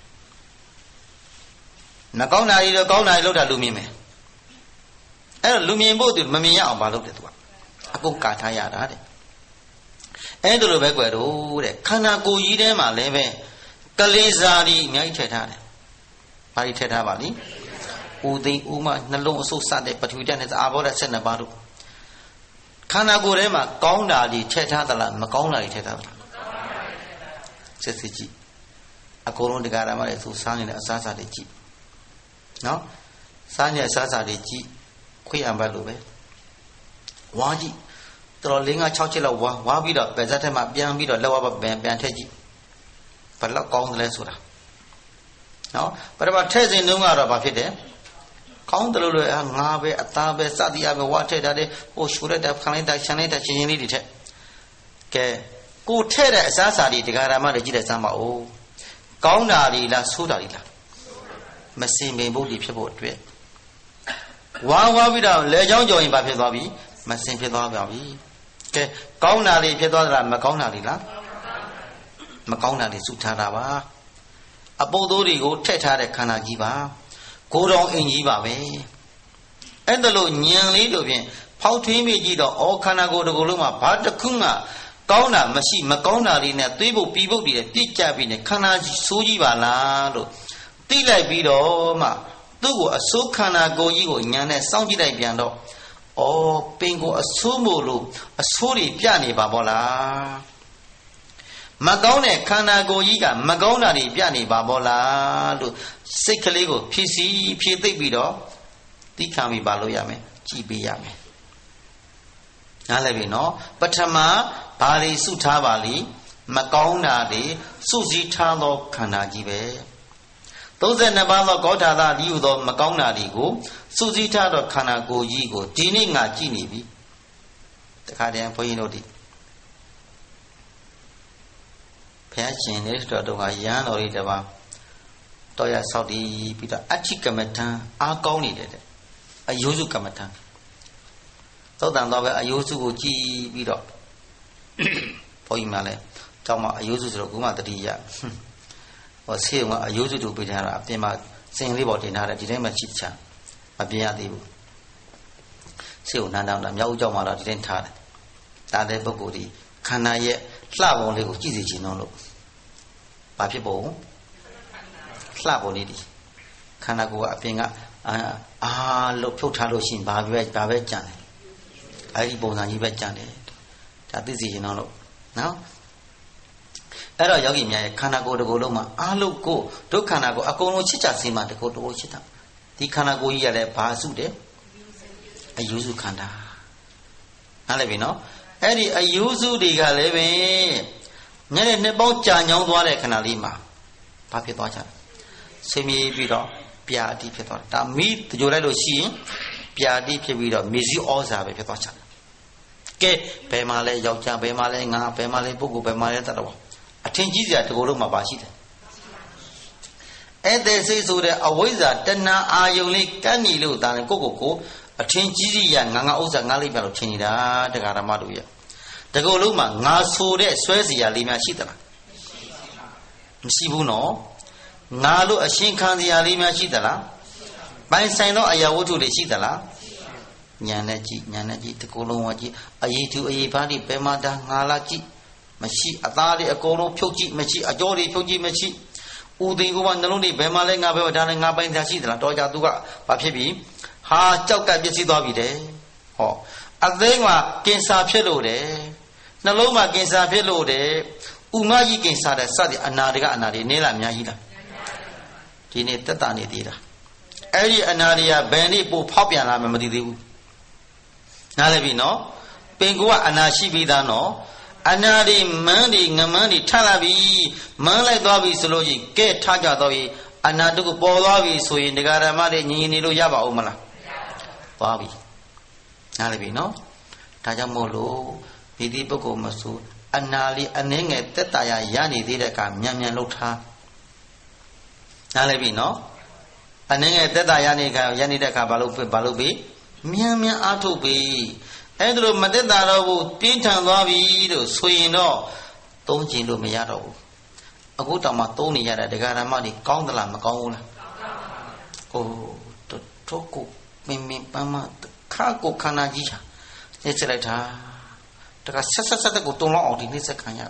မကောင်းတာတွေတော့ကောင်းတာတွေလောက်တာလူမြင်မယ်အဲ့တော့လူမြင်ဖို့သူမမြင်ရအောင်မလုပ်တယ်သူကအကုန်ကာထားရတာတဲ့အဲ့ဒါလိုပဲကွယ်တော့တဲ့ခန္ဓာကိုယ်ကြီးထဲမှာလည်းပဲကလေးစားကြီးအများကြီးထည့်ထားတယ်ဘာကြီးထည့်ထားပါလိဦးသိန်းဦးမနှလုံးအဆုပ်စတဲ့ပထဝီဓာတ်နဲ့အာဘောဓာတ်ဆက်နှစ်ပါးတို့ခန္ဓာကိုယ်ထဲမှာကောင်းတာကြီးထည့်ထားသလားမကောင်းတာကြီးထည့်ထားသလားစစ်စစ်ကြည့်အကုန်လုံးတရားဓမ္မတွေသူစားနေတဲ့အစားအစာတွေကြည့်နော်စားနေတဲ့အစားအစာတွေကြည့်ခွေးအံဘတ်လိုပဲဝါကြည့်တော်လေးငါးချက်လောက်ဝါဝါပြီးတော့ပဲဇက်ထဲမှာပြန်ပြီးတော့လက်ဝါးပြန်ပြန်ထည့်ကြည့်ဘယ်လောက်ကောင်းသလဲဆိုတာနော်ပထမထည့်စဉ်တုန်းကတော့ဘာဖြစ်တယ်ကောင်းတယ်လို့လေငါပဲအသားပဲစသည်အပဲဝါထည့်တာတဲ့ဟိုရှူလိုက်တာခလိုက်တာရှမ်းလိုက်တာချင်းချင်းလေးတွေထည့်ကဲကိုထည့်တဲ့အစားအစာတွေတရားဓမ္မတွေကြည့်တဲ့စမ်းပါဦးကောင်းတာတွေလားဆိုးတာတွေလားမစင်ပင်ဖို့ဒီဖြစ်ဖို့အတွက်ဝါဝါပြီးတော့လေချောင်းကြော်ရင်ဘာဖြစ်သွားပြီမစင်ဖြစ်သွားပြန်ပြီကဲကောင်းတာတွေဖြစ်သွားသလားမကောင်းတာတွေလားမကောင်းတာတွေစုထားတာပါအပုပ်သိုးတွေကိုထည့်ထားတဲ့ခန္ဓာကြီးပါကိုယ်တော်အိမ်ကြီးပါပဲအဲ့ဒါလို့ညံလေးတို့ဖြင့်ဖောက်ထွင်းမိကြည့်တော့အော်ခန္ဓာကိုယ်တစ်ခုလုံးမှာဘာတစ်ခုမှကောင်းတာမရှိမကောင်းတာတွေနဲ့သွေးဖို့ပြီးဖို့တွေပြစ်ကြပြီးနေခန္ဓာကြီးဆိုးကြီးပါလားလို့သိလိုက်ပြီးတော့မှသူ့ကိုအဆိုးခန္ဓာကိုယ်ကြီးကိုညံနဲ့စောင့်ကြည့်လိုက်ပြန်တော့အော်ပင်ကိုအဆိုးမို့လို့အဆိုးတွေပြနေပါဘောလားမကောင်းတဲ့ခန္ဓာကိုယ်ကြီးကမကောင်းတာတွေပြနေပါဘောလားလို့စိတ်ကလေးကိုဖြည့်စီဖြည့်သိပ်ပြီးတော့သိခံပြီးပါလို့ရမယ်ကြည်ပေးရမယ်နားလည်ပြီနော်ပထမဘာတွေစုထားပါလိမကောင်းတာတွေစုစည်းထားသောခန္ဓာကြီးပဲသုံးဆယ်နှစ်ပါးသောကောဋ္ဌာသဒီဟုသောမကောင်းတာတွေကိုစုစည်းထားသောခန္ဓာကိုယ်ကြီးကိုဒီနေ့ငါကြည့်နေပြီတခါတည်းဘုန်းကြီးတို့ဒီဘုရားရှင်နေတော်တော်ကရဟန်းတော်လေးတစ်ပါးတော်ရဆောက်တည်ပြီးတော့အဋ္ဌိကမ္မထံအားကောင်းနေတယ်တဲ့အယုစုကမ္မထံသုတ်တန်တော့ပဲအယုစုကိုကြည်ပြီးတော့ဘုန်းကြီးမှလည်းကျောင်းမှာအယုစုဆိုတော့ကိုမှတတိယဟောဆေးကအယုစုတို့ပြထားတာအပြင်မှာစင်လေးပေါ်တင်ထားတယ်ဒီတိုင်းမှာချစ်ချမပြရသေးဘူးဆေးကိုနန်းတောင်းတာမြောက်ဦးကျောင်းမှာတော့ဒီတိုင်းထားတယ်ဒါတဲ့ပုဂ္ဂိုလ်ဒီခန္ဓာရဲ့လှပုံလေးကိုကြည့်စီခြင်းတော့လို့ဘာဖြစ်ပုံလှပုံလေးဒီခန္ဓာကိုယ်ကအပြင်ကအာအာလို့ဖြုတ်ထားလို့ရှိရင်ဘာပဲဘာပဲကြံတယ်အဲ့ဒီပုံစံကြီးပဲကြံတယ်ဒါသိစီခြင်းတော့လို့နော်အဲ့တော့ယောဂီများရဲ့ခန္ဓာကိုယ်တစ်ခုလုံးမှာအားလုံးကိုဒုက္ခနာကိုအကုန်လုံးချစ်ကြစေမှတခုတခုချစ်တာဒီခန္ဓာကိုယ်ကြီးရလည်းဘာစုတယ်အယုစုခန္ဓာနားလည်ပြီနော်အဲ့ဒီအယုစုတွေကလည်းပဲညနေနှစ်ပေါင်းကြာညောင်းသွားတဲ့ခဏလေးမှာဘာဖြစ်သွားကြလဲဆွေးမြေးပြီးတော့ပြာတိဖြစ်သွားတယ်ဒါမီးတကြိုလိုက်လို့ရှိရင်ပြာတိဖြစ်ပြီးတော့မေဇီဩဇာပဲဖြစ်သွားကြတယ်ကဲဘယ်မှာလဲယောက်ျားဘယ်မှာလဲငါဘယ်မှာလဲပုဂ္ဂိုလ်ဘယ်မှာလဲတတ်တော့အထင်ကြီးစရာတကူလုံးမှာပါရှိတယ်အဲ့တဲ့စိတ်ဆိုတဲ့အဝိဇ္ဇာတဏှာအာယုံလေးကန့်ညီလို့ဒါနဲ့ကိုယ့်ကိုယ်ကိုအထင်ကြီးစီရငါငါဥစ္စာငါလေးပြလို့ထင်နေတာတရားဓမ္မတို့ရဲ့တကူလုံးမှာငါဆိုတဲ့ဆွဲစီရလေးများရှိသလားမရှိဘူးနော်ငါလို့အရှင်ခံစီရလေးများရှိသလားပိုင်ဆိုင်သောအရာဝတ္ထုတွေရှိသလားညာနဲ့ကြည့်ညာနဲ့ကြည့်တကူလုံးဝကြည့်အရေးသူအရေးပါးဒီဘယ်မှာဒါငါလာကြည့်မရှိအသားတွေအကုန်လုံးဖြုတ်ကြည့်မရှိအကြောတွေဖြုတ်ကြည့်မရှိဦးသိန်းဦးမနှလုံးတွေဘယ်မှာလဲငါဘယ်မှာဒါနဲ့ငါပိုင်စားရှိသလားတော်ကြသူကဘာဖြစ်ပြီဟာကြောက်ကပြည့်စည်သွားပြီတဲ့ဟောအသိန်းကကင်ဆာဖြစ်လို့တယ်နှလုံးမှာကင်ဆာဖြစ်လို့တယ်ဥမကြီးကင်ဆာတဲ့စသည်အနာတွေကအနာတွေနေလားအများကြီးလားဒီနေ့တက်တာနေသေးတာအဲ့ဒီအနာတွေကဘယ်နေ့ပို့ဖောက်ပြန်လာမှမသိသေးဘူးနားလည်ပြီနော်ပင်ကိုကအနာရှိပြီးသားနော်အနာဒီမန်းဒီငမန်းဒီထလာပြီမန်းလိုက်သွားပြီဆိုလို့ရှိရင်ကဲထားကြတော့ပြီအနာတကူပေါ်သွားပြီဆိုရင်ဒကာဓမ္မတွေညီညီနေလို့ရပါဦးမလားသွားပြီနားလည်ပြီနော်ဒါကြောင့်မို့လို့ဒီဒီပုဂ္ဂိုလ်မဆိုအနာလေးအနှဲငယ်တက်တာရရနေသေးတဲ့အခါမြန်မြန်လှုပ်ထားနားလည်ပြီနော်အနှဲငယ်တက်တာရနေခါရနေတဲ့အခါဘာလို့ဘာလို့ပြီမြန်မြန်အားထုတ်ပြီအဲ့ဒါလိုမတက်တာတော့ဘူးပြင်းထန်သွားပြီလို့ဆိုရင်တော့သုံးကျင်လို့မရတော့ဘူးအခုတောင်မှသုံးနေရတဲ့ဒကာရမတွေကောင်းသလားမကောင်းဘူးလားဟိုတော့ကိုမင်းမင်းပမခါကိုခန္ဓာကြီးဟာနေစလိုက်တာတကဆက်ဆက်ဆက်ကိုတုံလောက်အောင်ဒီနေ့စက်ခံရ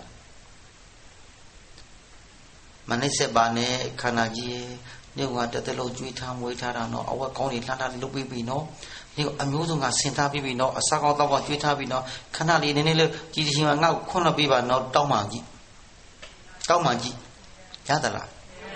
မနေ့စက်ပါနဲ့ခန္ဓာကြီးနေကတသက်လုံးကြွေးထားမွေးထားတာနော်အဝက်ကောင်းတွေလှမ်းထားလုတ်ပြီးပြီနော်ဒီအမျိုးစုံကဆင်ထားပြီးပြီနော်အစားကောင်းတော့ကကြွေးထားပြီနော်ခဏလေးနည်းနည်းလေးကြည်ရှင်ကငါ့ကိုခွန်းလို့ပေးပါနော်တောင်းမှကြီးတောင်းမှကြီးရသလား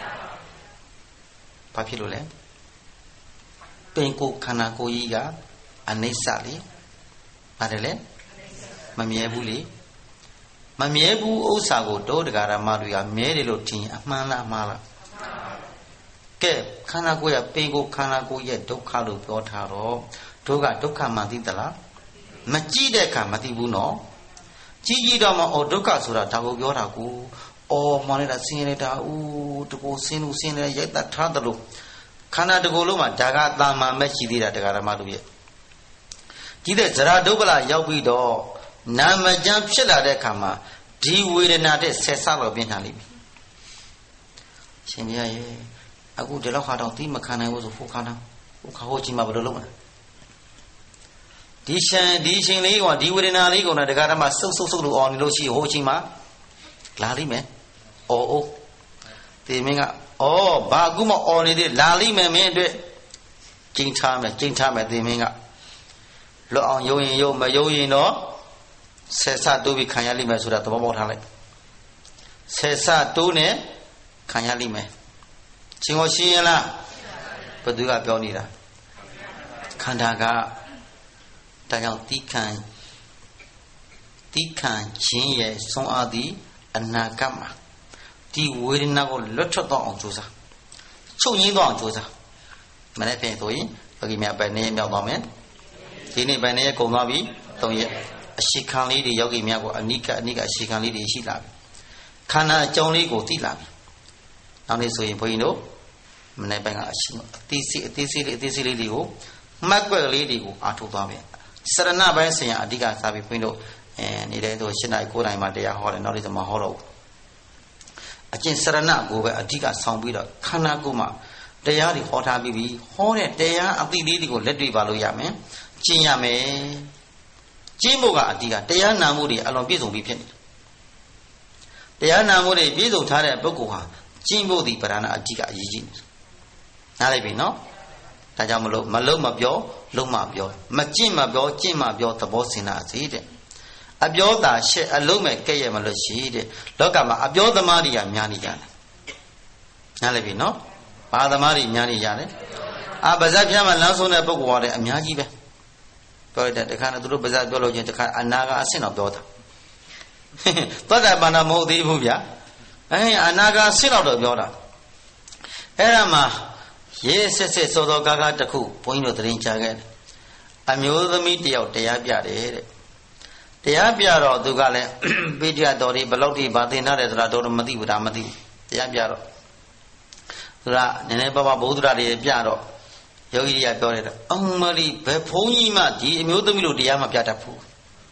ဘာဖြစ်လို့လဲပင်ကိုခန္ဓာကိုယ်ကြီးကအနိစ္စလေပါတယ်လေမမြဲဘူးလေမမြဲဘူးဥစ္စာကိုတောဒဂရမတွေကမြဲတယ်လို့ထင်အမှန်လားမှားလားကဲခန္ဓာကိုယ်ရပင်ကိုခန္ဓာကိုယ်ရဲ့ဒုက္ခလို့ပြောထားတော့ဒုက္ခဒုက္ခမှသိသလားမကြည့်တဲ့အခါမသိဘူးနော်ကြည့်ကြည့်တော့မှအော်ဒုက္ခဆိုတာဒါကိုပြောတာကိုအော်မှန်နေတာဆင်းရဲတာဦးတကူဆင်းလို့ဆင်းနေရိုက်တတ်ထားတယ်လို့ခန္ဓာတကူလုံးမှာဒါကတာမန်မဲ့ရှိသေးတာဒဂရမတို့ရဲ့ဒီတဲ့ဇရာဒုက္ခလာရောက်ပြီးတော့နာမကျမ်းဖြစ်လာတဲ့အခါမှာဒီဝေဒနာတဲ့ဆက်ဆလို့ပြင်းထန်လိမ့်မယ်ရှင်ပြရဲ့အခုဒီလောက်ခါတော့သီးမခံနိုင်ဘူးဆိုဖို့ခါတော့ဖို့ခါဟိုချင်းမှာဘယ်လိုလုပ်မလဲဒီရှင်ဒီရှင်လေးကဒီဝေဒနာလေးကတခါတည်းမှစုပ်စုပ်စုပ်လို့အော်နေလို့ရှိဟိုချင်းမှာလာလိမ့်မယ်အော်အိုးဒီမင်းကအော်ဘာအခုမှအော်နေသေးလာလိမ့်မယ်မင်းအတွက်ကျင်းထားမယ်ကျင်းထားမယ်ဒီမင်းကလွတ်အောင်ယုံရင်ယုံမယုံရင်တော့ဆက်ဆတိုးပြီးခံရလိမ့်မယ်ဆိုတာသဘောပေါက်ထားလိုက်ဆက်ဆတိုးနဲ့ခံရလိမ့်မယ်ချင်းကိုရှင်းရလားဘယ်သူကပြောနေတာခန္ဓာကဒါကြောင့်တိခံတိခံခြင်းရဲ့ဆုံးအားသည်အနာဂတ်မှာဒီဝေဒနာကိုလွတ်ထွက်တော့အောင်ကြိုးစားချုပ်ငင်းတော့အောင်ကြိုးစားမနေ့ပြင်ဆိုရင်ဘဂိမြပဲနေမြောက်သွားမယ်ဒီနေ့ပဲနေကုန်သွားပြီသုံးရက်အရှိခံလေးတွေယောဂီများကိုအနိကအနိကအရှိခံလေးတွေရှိလာပြီခန္ဓာအကြောင်းလေးကိုသိလာပြီနောက်နေ့ဆိုရင်ဘုန်းကြီးတို့မနေ့ပိုင်းကအရှိအသေးစိတ်အသေးစိတ်လေးအသေးစိတ်လေးတွေကိုမှတ်ွက်လေးတွေကိုအားထုတ်သွားပြီစရဏပိုင်းဆင်ရအဓိကစားပြီးဘုန်းကြီးတို့အဲနေတဲ့ဆို၈နာရီ၉နာရီမှတရားဟောတယ်နောက်နေ့ဆိုမဟောတော့ဘူးအကျင့်စရဏကိုပဲအဓိကဆောင်ပြီးတော့ခန္ဓာကိုယ်မှာတရားတွေဟောထားပြီးပြီဟောတဲ့တရားအသိလေးတွေကိုလက်တွေ့ပါလို့ရမယ်ကျင့်ရမယ်ကျင့်ဖို့ကအဓိကတရားနာမှုတွေအလွန်ပြည့်စုံပြီးဖြစ်နေတယ်တရားနာမှုတွေပြည့်စုံထားတဲ့ပုဂ္ဂိုလ်ဟာကျင့်ဖို့ဒီပဓာနာအဓိကအရေးကြီးတယ်နားလိုက်ပြီနော်ဒါကြောင့်မလို့မလုံးမပြောလုံးမပြောမကျင့်မပြောကျင့်မပြောသဘောစင်တာစီတဲ့အပြောတာရှက်အလုံးမဲ့ကဲ့ရဲ့မလို့ရှိတဲ့လောကမှာအပြောသမားတွေကများနေကြတယ်နားလိုက်ပြီနော်ဘာသမားတွေများနေကြတယ်အာပါဇက်ပြမှာလမ်းဆုံးတဲ့ပုဂ္ဂိုလ်ဟာလည်းအများကြီးပဲပြောရတဲ့တခါနဲ့သူတို့ပါဇက်ပြောလို့ချင်းတခါအနာကအဆင့်တော့ပြောတာသောတာပန်တော့မဟုတ်သေးဘူးဗျာအဲအနာကအဆင့်တော့ပြောတာအဲ့ဒါမှာရေးစစ်စစ်စောစောကားကားတစ်ခုဘုန်းကြီးတို့သတင်းချခဲ့တယ်အမျိုးသမီးတယောက်တရားပြတယ်တဲ့တရားပြတော့သူကလည်းပိဋကတော်တွေဘလောက်ထိဗာသင်ထားတယ်ဆိုတာတော့မသိဘူးဒါမသိဘူးတရားပြတော့သူကနည်းနည်းပါးပါးဘုဒ္ဓရာတွေပြတော့ယောဂီတွေကပြောတယ်တော့အမလီဘယ်ဘုန်းကြီးမှဒီအမျိုးသမီးတို့တရားမပြတတ်ဘူး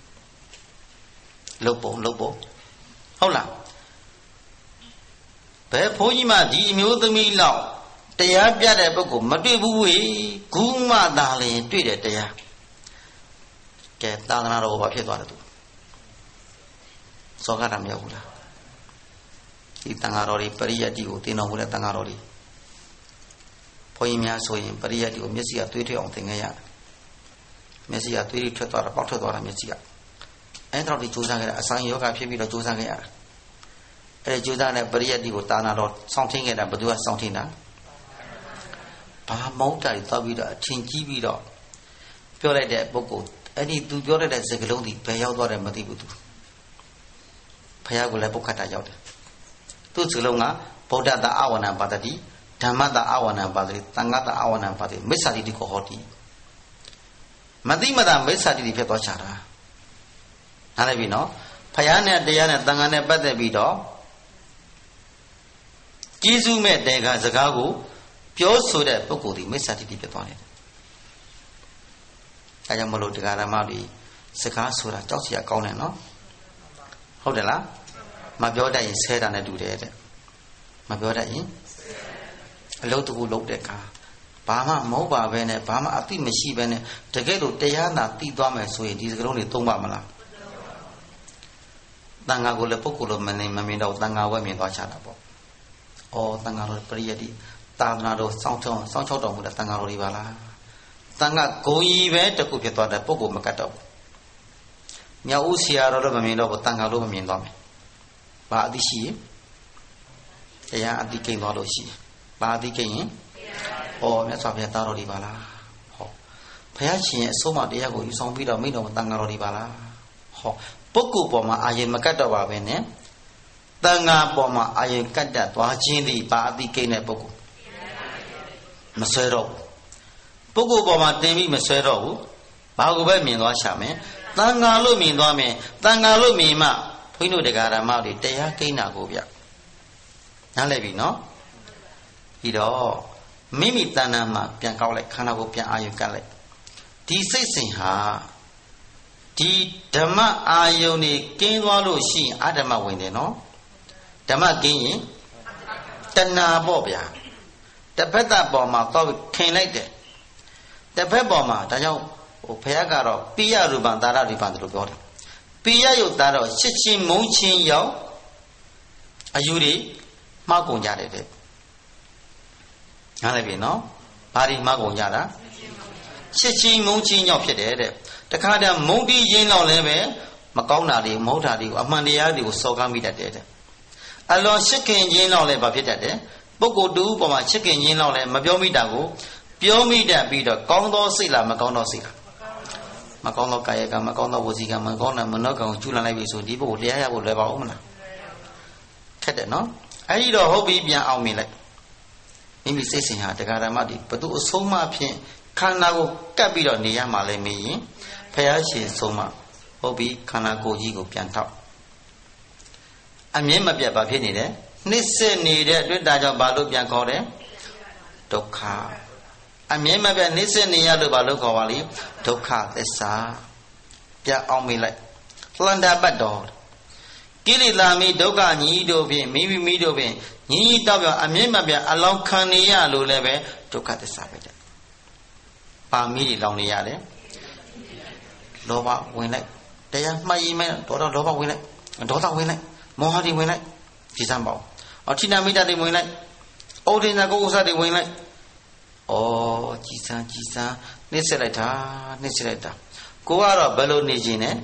လုတ်ပုံလုတ်ပုံဟုတ်လားဘယ်ဘုန်းကြီးမှဒီအမျိုးသမီးလောက်တရားပြတဲ့ပုဂ္ဂိုလ်မတွေ့ဘူးဝေဂုမသာလျင်တွေ့တယ်တရားကဲသာသနာတော်ဘာဖြစ်သွားတယ်သူစောကတာမရောက်ဘူးလားဒီတန်ဃာတော်တွေပရိယတ်တိကိုသင်တော်မူတဲ့တန်ဃာတော်တွေဘုန်းကြီးများဆိုရင်ပရိယတ်တိကိုမျက်စိကသွေးထွက်အောင်သင်ခဲ့ရတယ်မျက်စိကသွေးတွေထွက်သွားတာပေါက်ထွက်သွားတာမျက်စိကအဲဒါတော့ဒီကြိုးစားခဲ့တာအဆိုင်ယောဂဖြစ်ပြီးတော့ကြိုးစားခဲ့ရတာအဲကြိုးစားတဲ့ပရိယတ်တိကိုတာနာတော်စောင့်ထင်းခဲ့တာဘယ်သူကစောင့်ထင်းတာဘာမောက်တာတွေတောက်ပြီးတော့အထင်ကြီးပြီးတော့ပြောလိုက်တဲ့ပုဂ္ဂိုလ် Any do your as a glody, pay out or a matibutu. Payagula Bocata yacht. Tu Zulonga, Poda the Awana Badadi, Tamada Awana Badi, Tangata Awana Badi, Messadi di Cohoti. Madi Madame Messadi di Petochara. Halavino, Payana Diana Tangane Badabido. Jesus met Dega Zagago, Pio so that Pocodi, Messadi di Petone. I am Molo de Garamadi, Saka Sura, Josia Coneno. Hold la. My brother is head and I do that. My brother in a lot of look the car. Bama, Moba, Vene, Bama, a team machine, Vene, together, Diana, T. Dome, so it is only Tomamala. Tanga go le Poculo, Mane, Mamino, Tanga, women, or Chanabo. Or Tanga Priadi, Tanado, Santo, Santo, with the Tanga Rivala. Tanga go even to cook it on the Poco Macato. Nyausia, Romamino, Tanga Romamino. Ba di shi ya adi king lo shi ba di king o nya swa phya ta ro di ba la ho phaya chin ye aso ma taya ko yu song pi do mai do tanga ro di ba la ho pukku paw ma ayin ma kat do ba be ne tanga paw ma ayin kat dat twa chin di ba di king ne pukku ma swai do pukku paw ma tin bi ma swai do bu ba ko be myin twa sha me tanga lo myin twa me tanga lo myin ma Pino de Garama, the Dea Kena Gobia. Nalevi, no? Hido Mimi Tanama, Piancale, Canagopia, Ayukale. Tea says ha. Tea Dama Ayoni, Kinwalu, she, Adama Winde, no? Dama Gini, Tana Bobia. The Peta Bomma thought came like that. The Peboma, Tayo, Opeagaro, Pia Rubandara Ribandro. Pia yo taro, Chichi Monchin yo, Ayuri, Magonya de Halavino, Pari Magonyara, Chichi Monchin yo Pede, the Kada Modi Yin Leve, Macona di Motari, Amandia di Sogami that dead. Along chicken yin leva Pede, Boko do for my chicken yin love, Mabiomi Dago, Piomi da be the Condo Silla, Macono Silla. Macono Kayaka, Macono Wosiga, Macona, Monoco, Julan so deep, would I would live out. Cat no? I eat a hobby beyond our millet. Maybe saying her, the Garamadi, but do so much Kanago Cabiro near Malay, Payashi Soma, Hobby, Kanago Jigo Pianta. I remember Biaba Penny, Nisse needed with Daja Balu Biancore, Doka. I remember Nisse near the Balu Kawali, Doka, the Sa, Pia Omile, Landa Bador. Gilly Lami, Doga, Nido, maybe Mido, Ni Dava, I remember along Kania Luleve, Doka the Sabbath. Pamidi Loniade Lova Winlet. They are my email, daughter Lova Winlet, and daughter Winlet, Mohadi Winlet, Chisambo, or Chinamida de Winlet, Odina Goza de Winlet. Oh, Chisa, Chisa, Niseleta, Niseleta. Go out of Bello Nijine,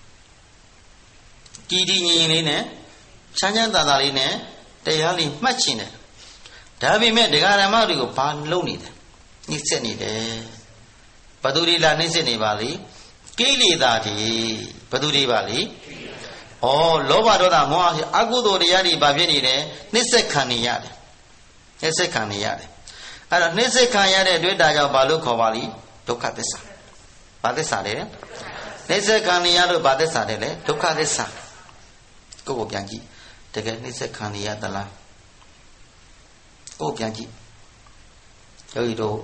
Gidi Nine, Chanyan Danaline, they are in Machine. Davi met the Garamari Pan Lonid. Nitseni de Paduri la Niseni Valley, Kili Dati, Paduri Valley. Oh, Lovadoda Moa, Agudo Yadi Bavini, Nisekani Yad. Nisekani Yad. And Nisekayade do Daja Baluko Valley, Tokatesa. Badesade. Nisekani Yadu Badesade, Tokatesa. Go Bianchi. Take a Nisekani Yadala. Go Bianchi. Yo do.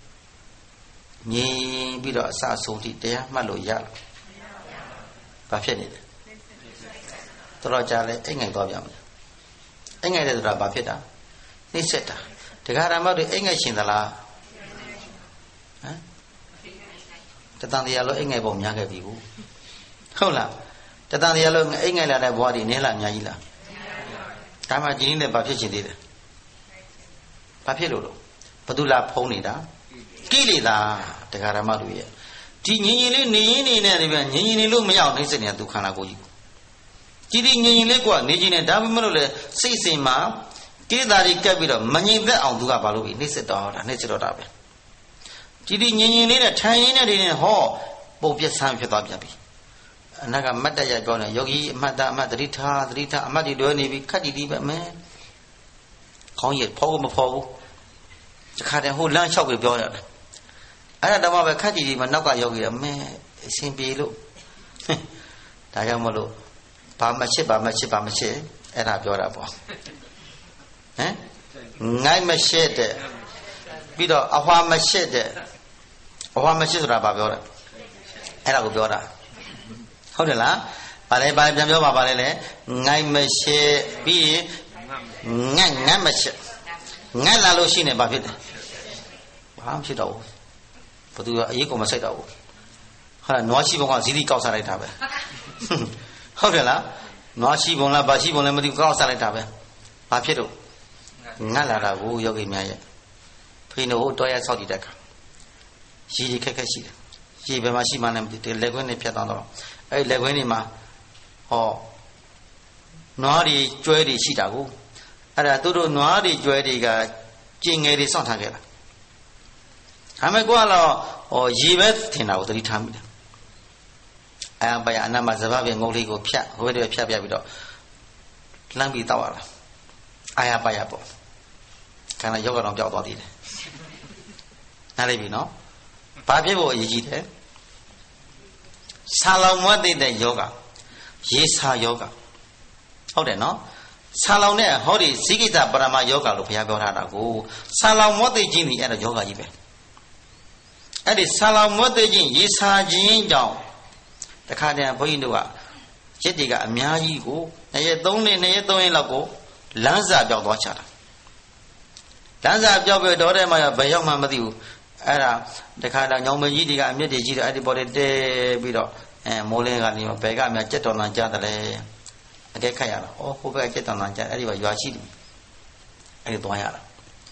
Ni bi do sa so ti taya mat lo ya ba phit ni de toro ja le ai ngai twa pya ma ai ngai le so da ba phit ta ni set ta daga rama de ai ngai shin da la han ta tan tiya lo ai ngai paw mya kai bi buဟုတ်လားta tan tiya lo ai ngai la de bwa di ne la nya ji la da ma ji ni le ba phit chin ti de ba phit lo lo badu la phong ni da Kilida, the Garamadu. Tini, Nini, Nini, Nini, Lumia, Nisan, Ducanago. Kiddy, Niliqua, Nijin, and Davimole, Sisima, Kidari Cabida, Mani, the Aldua Balu, Nisador, Nisador. Kiddy, Nini, a tiny in hall, ပုံပြဆန်းဖြစ်သွားပြန်ပြီအနာကမတ်တရပြောနေယောဂီအမတ်တအမတ်သတိထားသတိထားအမတ်ဒီလွယ်နေပြီခက်တီတီပဲမဲခေါင်းရဖောမဖောဘူးတခါတည်းဟိုလမ်းလျှောက်ပြီးပြောရတယ်အဲ့ဒါတော့ပဲခက်တီတီမနောက်ကယောဂီအမဲအရှင်ပြေလို့ဒါကြောင့်မလို့ဘာမချစ်ဘာမချစ်ဘာမချစ်အဲ့ဒါပြောတာပေါ့ဟမ်ငိုင်းမရှိတဲ့ပြီးတော့အဟွာမရှိတဲ့အဟွာမရှိဆိုတာဘာပြောလဲအဲ့ဒါကိုပြောတာဟုတ်တယ်လားဗါလဲဗါပြန်ပြောပါဗါလဲလေငိုင်းမရှိပြီးရင်ငတ်ငတ်မရှိငတ်လာလို့ရှိနေဘာဖြစ်တယ်ဘာမှဖြစ်တော့ဘူးဘသူကအရေးကိုမစိုက်တော့ဘူးဟာနွားရှိဘုံကဇီတိကောက်စားလိုက်တာပဲဟုတ်တယ်လားနွားရှိဘုံလားဗာရှိဘုံလည်းမသိကောက်စားလိုက်တာပဲဘာဖြစ်တော့ငတ်လာတာကိုယောဂီများရဲ့ဖိနို့ဟိုတော့ရဆောက်တည်တဲ့ခါရည်ရည်ခက်ခက်ရှိတယ်ရည်ဘယ်မှာရှိမှလည်းမသိတယ်လက်ခွင်းနဲ့ဖြတ်သွားတော့အဲ့လက်ခွင်းတွေမှာဟောနွားတွေကျွဲတွေရှိတာကိုအဲ့ဒါသူတို့နွားတွေကျွဲတွေကကျင်ငယ်တွေစောင့်ထားခဲ့တာဒါမဲ့ကိုကတော့ဟောရည်ပဲထင်တာကိုသတိထားမိတယ်အာဘယအနာမဇဘပြေငုံလေးကိုဖြတ်ဟိုဘက်တွေဖြတ်ပြပြီးတော့လမ်းပြီးတောက်ရတာအာယပယပေါ့ခန္ဓာယောဂတော်ပျောက်သွားသေးတယ်နားလိုက်ပြီနော်ဘာဖြစ်ဖို့အရေးကြီးတယ်ဆာလောင်မွတ်သိတဲ့ယောဂရေစာယောဂဟုတ်တယ်နော်ဆာလောင်တဲ့ဟောဒီဇိကိတပရမယောဂလို့ဘုရားပြောထားတာကိုဆာလောင်မွတ်သိခြင်းဒီအဲ့ဒါယောဂကြီးပဲအဲ့ဒီဆာလောင်မွတ်သိခြင်းရေစာခြင်းကြောင့်တခါတည်းဘုန်းကြီးတို့ကจิตတွေကအများကြီးကိုနှစ်ရက်သုံးနှစ်နှစ်ရက်သုံးရက်လောက်ကိုလမ်းစာပြောက်သွားချတာလမ်းစာပြောက်ပြီးတော့တဲ့မှာဘယ်ရောက်မှမသိဘူးအဲ့ဒါတခါတည်းညောင်မကြီးတွေကအမြင့်တွေကြီးတော့အဲ့ဒီပေါ်တွေတဲပြီးတော့အဲမိုးလင်းကနေဘယ်ကအများကြက်တော်လန်ကြားတယ်လဲအကဲခတ်ရတာဩဟိုဘက်ကကြက်တော်လန်ကြားအဲ့ဒီကရွာရှိတယ်အဲ့ဒီသွားရတာ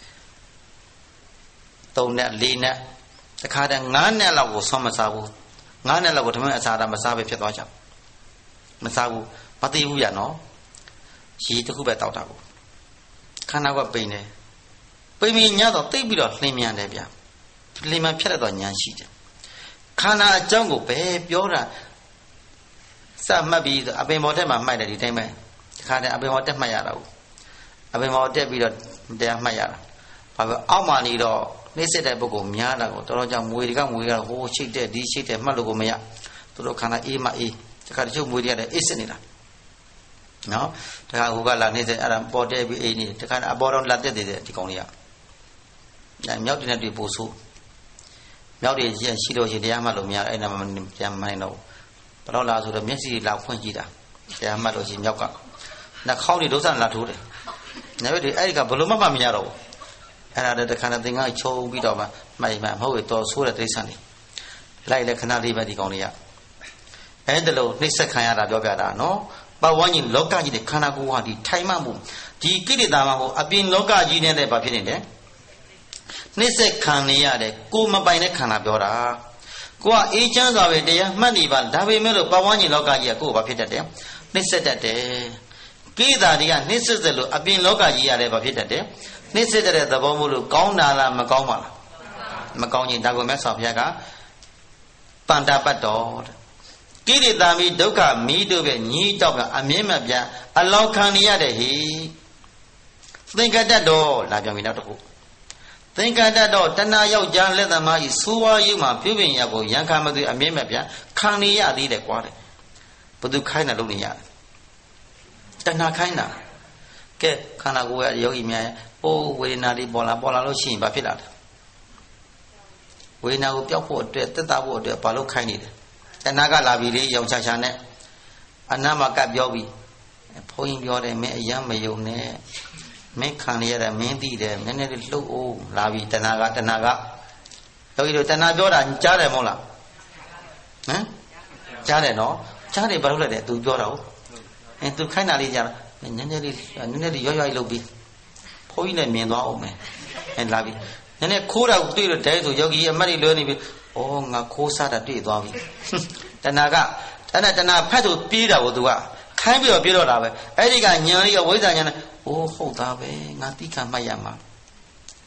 သုံးနဲ့လေးနဲ့တခါတည်းငါးနဲ့လောက်ကိုဆွမ်းမစားဘူးငါးနဲ့လောက်ကိုဓမ္မအစာတာမစားပဲဖြစ်သွားကြမစားဘူးမသိဘူးရနော်ရေတစ်ခုပဲတောက်တာကိုခန္ဓာကပိန်တယ်ပိန်မြင်ညတော့တိတ်ပြီးတော့လှင်မြန်တယ်ဗျလှင်မြန်ဖြတ်ရတော့ညာရှိတယ်ခန္ဓာအကြောင်းကိုပဲပြောတာစမှတ်ပြီးအပင်ပေါ်တက်မှာမှတ်တယ်ဒီတိုင်းပဲဒီခါတည်းအပင်ပေါ်တက်မှတ်ရတာကိုအပင်ပေါ်တက်ပြီးတော့တရားမှတ်ရတာဘာပဲအောက်မှနေတော့နှိမ့်စစ်တဲ့ပုဂ္ဂိုလ်များတာကိုတော်တော်ကြောင့်မွေတွေကမွေရဟိုးချိတ်တဲ့ဒီချိတ်တဲ့မှတ်လို့ကိုမရသူတို့ခန္ဓာအေးမှအေးဒီခါတချို့မွေတွေရတယ်အေးစစ်နေတာနော်တခါဟိုကလာနေစေအဲ့ဒါပေါ်တဲပြီးအေးနေတခါအပေါ်တော့လာတက်တယ်ဒီကောင်လေးကအဲမြောက်တင်တဲ့တွေပို့ဆိုးမြောက်တွေရှိလို့ရှိတရားမှတ်လို့မရအဲ့နာမှပြန်မနိုင်တော့ဘယ်တော့လာဆိုတော့မျက်စိလောက်ဖွင့်ကြည့်တာတရားမှတ်လို့ရှိမြောက်ကနှာခေါင်းတွေဒုစရလာထိုးတယ်ညဘက်တွေအဲ့ဒီကဘလို့မှမမရတော့ဘူးအဲ့ဒါတခါတည်းသင်္ကန်းချုံပြီးတော့မှမှိုက်မှမဟုတ်ဘူးတော်ဆိုးတဲ့တိရစ္ဆာန်တွေလိုက်လဲခဏလေးပဲဒီကောင်လေးကအဲ့ဒါလို့နှိမ့်ဆက်ခံရတာပြောပြတာနော်ပတ်ဝန်းကျင်လောကကြီးတဲ့ခန္ဓာကိုယ်ဟာဒီထိုင်မှမှုဒီကိလေသာမှဟိုအပြင်လောကကြီးနဲ့ဘာဖြစ်နေလဲနှိမ့်ဆက်ခံနေရတယ်ကိုမပိုင်တဲ့ခန္ဓာပြောတာကိုကအေးချမ်းစွာပဲတရားမှတ်နေပါဒါပေမဲ့လို့ပတ်ဝန်းကျင်လောကကြီးကကိုယ်ဘာဖြစ်တတ်တယ်နှိမ့်ဆက်တတ်တယ်ကိလေသာတွေကနှိမ့်ဆက်တယ်လို့အပြင်လောကကြီးရတယ်ဘာဖြစ်တတ်တယ်နှိမ့်ဆက်တဲ့သဘောမို့လို့ကောင်းတာလားမကောင်းပါလားမကောင်းရင်ဒါကိုမြတ်စွာဘုရားကပန္တာပတ်တော်ကိလေသာမီဒုက္ခမီတို့ပဲညီးတောက်ကအမြင့်မပြအလောင်းခံနေရတဲ့ဟိသင်္ကတတ်တော်လာပြန်ပြီနောက်တစ်ခုသင်္ကတတ်တော်တဏှာယောက်ျားလက်သမားကြီးဆိုးဝါးယူမှာပြုပြင်ရကိုရန်ခံမသွေအမြင့်မပြခံနေရသေးတယ်ကွာတဲ့ဘုသူခိုင်းတာလုပ်နေရတယ်တဏှာခိုင်းတာကဲခန္ဓာကိုယ်ရဲ့ယောဂီများရဲ့အိုးဝေဒနာတွေပေါ်လာပေါ်လာလို့ရှိရင်ဘာဖြစ်လာလဲဝေဒနာကိုပျောက်ဖို့အတွက်သက်သာဖို့အတွက်ဘာလို့ခိုင်းနေတယ်တဏှာကလာပြီလေရောင်ချာချာနဲ့အနာမကပြောပြီးဘုန်းကြီးပြောတယ်မင်းအယံမယုံနဲ့မင်းခံရတဲ့မင်းသိတယ်နည်းနည်းလေးလှုပ်အိုးလာပြီတဏှာကတဏှာကယောဂီတို့တဏှာပြောတာကြားတယ်မဟုတ်လားဟမ်ကြားတယ်နော်ကြားတယ်ဘာလို့လဲတဲ့ तू ပြောတာဟုတ်အဲ तू ခိုင်းတာလေးကြားတာနည်းနည်းလေးနည်းနည်းလေးရွရွလှုပ်ပြီးဘုန်းကြီးလည်းမြင်သွားအောင်မယ်အဲလာပြီနည်းနည်းခိုးတာကိုတွေ့လို့တဲဆိုယောဂီအမတ်ကြီးလွဲနေပြီဩငါခိုးစားတာတွေ့သွားပြီတဏှာကအဲ့ဒါတဏှာဖတ်လို့ပြေးတာကို तू ကခိုင်းပြီးတော့ပြေးတော့တာပဲအဲ့ဒီကညာလေးကဝိဇ္ဇာညာနဲ့အိုးဟုတ်သားပဲငါတိခံမှတ်ရမှာ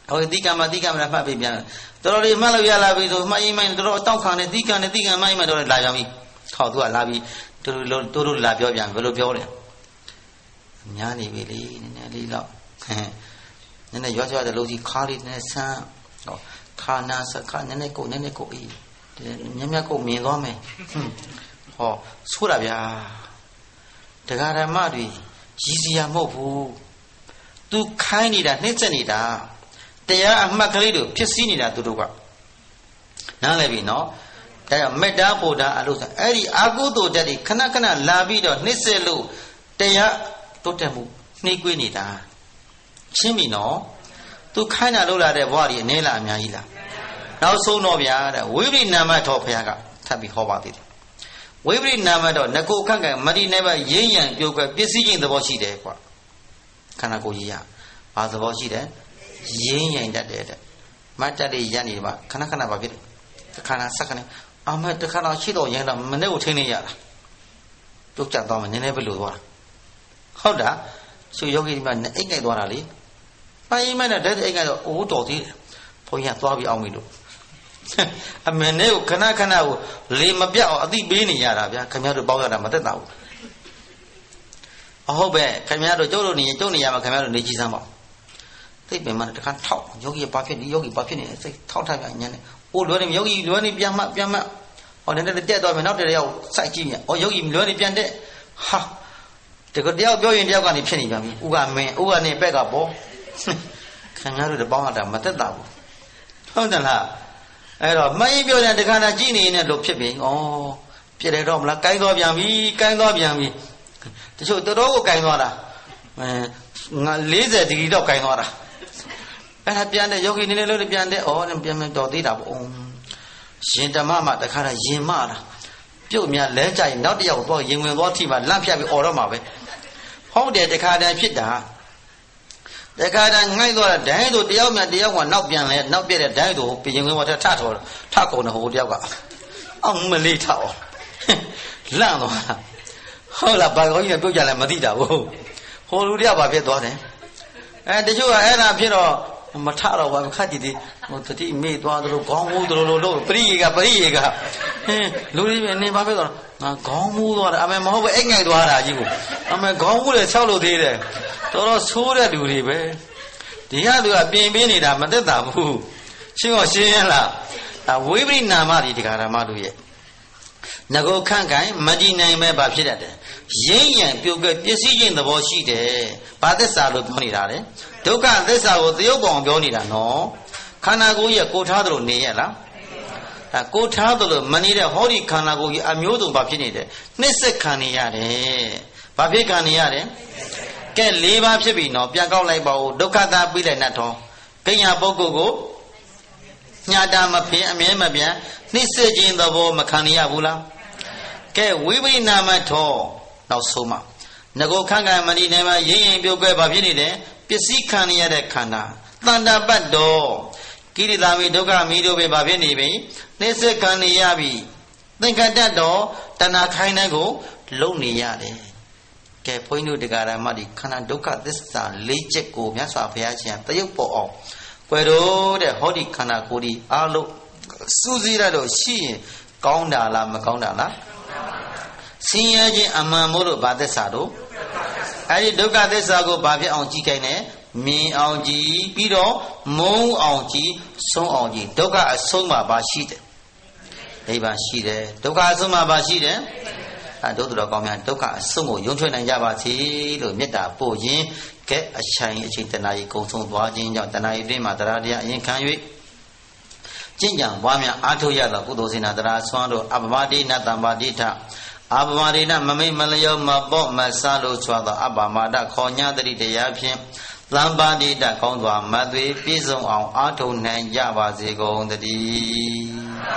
ဟိုဒီကံမဒီကံမလားမှတ်ပြီးပြန်တော်တော်လေးမှတ်လို့ရလာပြီဆိုမှတ်ရင်မှတော်တော်တောက်ခံနေဒီကံနဲ့ဒီကံမှတ်ရင်မှတော်တော်လာပြန်ပြီဟောသူကလာပြီးတူတူတူတူလာပြောပြန်ဘယ်လိုပြောလဲညာနေပြီလေနည်းနည်းလေးတော့နည်းနည်းရွာရွာတဲ့လို့ကြီးခါလေးနည်းဆန်းဟောခါနာစခါနည်းနည်းကိုနည်းနည်းကိုအေးမြတ်မြတ်ကိုမြင်သွားမယ်ဟောဆိုးတာဗျာတရားဓမ္မတွေရည်စရာမဟုတ်ဘူးသူခိုင်းနေတာနှိမ့်ဆက်နေတာတရားအမှတ်ကလေးတို့ဖြစ်စည်းနေတာသူတို့ကနားလည်ပြီနော်ဒါကြောင့်မေတ္တာပို့တာအလို့ဆိုအဲ့ဒီအာဟုတုတ္တတွေခဏခဏလာပြီးတော့နှိမ့်ဆက်လို့တရားတိုးတက်မှုနှိမ့်ကွေးနေတာရှင်းပြီနော်သူခိုင်းတာလို့လာတဲ့ဘဝကြီးအနေလားအများကြီးလားနောက်ဆုံးတော့ဗျာတဲ့ဝိပရိနာမတော်ဘုရားကထပ်ပြီးဟောပါသေးတယ်ဝိပရိနာမတော်ငကိုခန့်ကမတိနေပါရင်းရံပြုတ်ကွပစ္စည်းချင်းသဘောရှိတယ်ကွာခန္ဓာကိုယ်ကြီးရဘာသဘောရှိတယ်ရင်းရံတတ်တယ်တဲ့မတ်တက်လေးရနေပါခဏခဏပါဖြစ်တယ်ခန္ဓာစက္ကနဲ့အမတခါတော့ရှိတော့ရင်းတော့မနေ့ကိုထင်းနေရတာတုတ်ကြသွားမှနည်းနည်းပဲလို့သွားဟုတ်တာသူယောဂီဒီမှာအိတ်ငိုက်သွားတာလေပိုင်းမနဲ့တဲ့အိတ်ငိုက်တော့အိုးတော်သေးတယ်ဘုန်းကြီးကသွားပြီးအောင်ပြီလို့အမေနဲ့ကိုခဏခဏကိုလေမပြတ်အောင်အသိပေးနေရတာဗျာခင်ဗျားတို့ပေါက်ရတာမသက်တာဘူးအဟုတ်ပဲခင်ဗျားတို့ကျုပ်တို့နေကျုပ်နေရမှာခင်ဗျားတို့နေကြည့်စမ်းပါသိပင်မနဲ့တခါထောက်ယောဂီဘာဖြစ်ဒီယောဂီဘာဖြစ်နေစိတ်ထောက်ထားပြန်ညံနေအိုးလွယ်နေယောဂီလွယ်နေပြန်မှပြန်မှဟောနည်းနည်းတက်သွားမယ်နောက်တစ်ယောက်စိုက်ကြည့်မြဩယောဂီလွယ်နေပြန်တဲ့ဟာတကယ်တယောက်ပြောရင်တယောက်ကနေဖြစ်နေပြန်ပြီဥကမင်းဥကနေပက်ကပေါ်ခင်ဗျားတို့တပေါင်းရတာမသက်တာဘူးဟုတ်တယ်လားအဲ့တော့မင်းပြောတဲ့တခါတည်းကြည့်နေနေလို့ဖြစ်ပြီဩပြည့်တယ်တော့မလားကိုင်းသွားပြန်ပြီကိုင်းသွားပြန်ပြီတချို့တော်တော်ကိုကိုင်းသွားတာအဲငါ၄၀ဒီဂရီတော့ကိုင်းသွားတာအဲ့ဒါပြန်တဲ့ယောဂီနေနေလို့ပြန်တဲ့ဩပြန်ပြန်တော်သေးတာပေါ့ရှင်ဓမ္မမှာတခါတည်းရင်မတာပြုတ်မြလဲကြရင်နောက်တစ်ယောက်တော့ရင်ဝင်သွားထိမှလန့်ဖြတ်ပြီးអော်တော့မှာပဲဟုတ်တယ်တခါတည်းဖြစ်တာတခါတည်းငိုက်သွားတာဒိုင်းတို့တယောက်မြတယောက်ကနောက်ပြန်လဲနောက်ပြတဲ့ဒိုင်းတို့ပြင်ဝင်ပေါ်ထထထော်ထကုန်တယ်ဟိုတယောက်ကအောင်မလေးထောက်လန့်သွားတာဟုတ်လားဘာကောင်းကြီးပြုတ်ကြလဲမသိတာဘူးဟိုလူတယောက်ဘာဖြစ်သွားတယ်အဲတချို့ကအဲ့ဒါဖြစ်တော့မထတော့ဘာခက်ကြည့်သေးဟိုတတိမေ့သွားသလိုခေါင်းမိုးသလိုလိုလို့ပရိယေကပရိယေကဟင်းလူတွေနေဘာဖြစ်သွားငါခေါင်းမိုးသွားတာအမေမဟုတ်ပဲအိတ်ငိုက်သွားတာကြီးကိုအမေခေါင်းမိုးလေဆောက်လို့သေးတယ်တော်တော်ဆိုးတဲ့လူတွေပဲဒီကသူကပြင်ပြနေတာမသက်တာဘူးရှင်းတော့ရှင်းရလားဝိပရိနာမတွေဒီဃာရမတို့ရဲ့ငကိုခန့်ခိုင်မတည်နိုင်မဲ့ဘာဖြစ်တတ်တယ်ရင်းရံပြုတ်ကပစ္စည်းချင်းသဘောရှိတယ်ဘာသစ္စာလို့ပြောနေတာလဲဒုက္ခသစ္စာကိုသရုပ်ပေါအောင်ပြောနေတာနော်ခန္ဓာကိုယ်ရဲ့ကိုထားသလိုနေရလားဒါကိုထားသလိုမနေတဲ့ဟောဒီခန္ဓာကိုယ်ကြီးအမျိုးစုံဘာဖြစ်နေတယ်နှိစ္စခံနေရတယ်ဘာဖြစ်ခံနေရတယ်ကဲ၄ပါးဖြစ်ပြီနော်ပြန်ကောက်လိုက်ပါဦးဒုက္ခသာပြီးလိုက်နဲ့တော့ကိညာပုဂ္ဂိုလ်ကိုညာတာမဖြစ်အမြဲမပြန်နှိစ္စခြင်းသဘောမခံရဘူးလားကဲဝိပရိနာမထောနောက်ဆုံးမှငကိုခန့်ကမဏိနေမှာရင်းရင်ပြုတ်ပဲဘာဖြစ်နေတယ်ပစ္စည်းခံရတဲ့ခန္ဓာတဏ္ဍပတ်တော်ကိရိတာမိဒုက္ခမိတို့ပဲဘာဖြစ်နေပြီနှိစ္စခံရပြီသင်္ခတ္တတော်တဏှာခိုင်းတဲ့ကိုလုံနေရတယ်ကဲဘုန်းကြီးတို့တရားဓမ္မဒီခန္ဓာဒုက္ခသစ္စာ၄ချက်ကိုမြတ်စွာဘုရားရှင်တရုပ်ပေါ်အောင်ကွယ်တော့တဲ့ဟောဒီခန္ဓာကိုယ်ဒီအားလုံးစူးစီးရတော့ရှိရင်ကောင်းတာလားမကောင်းတာလားဆင်းရဲခြင်းအမှန်မို့လို့ဗာသစ္စာတို့အဲဒီဒုက္ခသစ္စာကိုဘာဖြစ်အောင်ကြည့်ခိုင်းတယ်မြင်အောင်ကြည့်ပြီးတော့မုန်းအောင်ကြည့်ဆုံးအောင်ကြည့်ဒုက္ခအဆုံးမှာဘာရှိတယ်နိဗ္ဗာန်ရှိတယ်ဒုက္ခအဆုံးမှာဘာရှိတယ်အဲတို့တော်ကောင်းများဒုက္ခအဆုံးကိုယုံထွက်နိုင်ကြပါစေလို့မေတ္တာပို့ရင်းကဲအချိုင်အချိန်တဏှာကြီးကုံဆုံးသွားခြင်းကြောင့်တဏှာကြီးတွင်မှာတရားတရားအရင်ခံ၍ကျင့်ကြံပွားများအားထုတ်ရသောကုသိုလ်စေနာတရားဆွမ်းတို့အပမဒိနတမ္ပါတိထအပမဒိနမမိတ်မလျောမပေါ့မဆလို့ဆွမ်းသောအပမဒခေါ်ညာတတိတရားဖြင့်သံပါတိတကောင်းစွာမသွေပြည့်စုံအောင်အားထုတ်နိုင်ကြပါစေကုန်သတည်း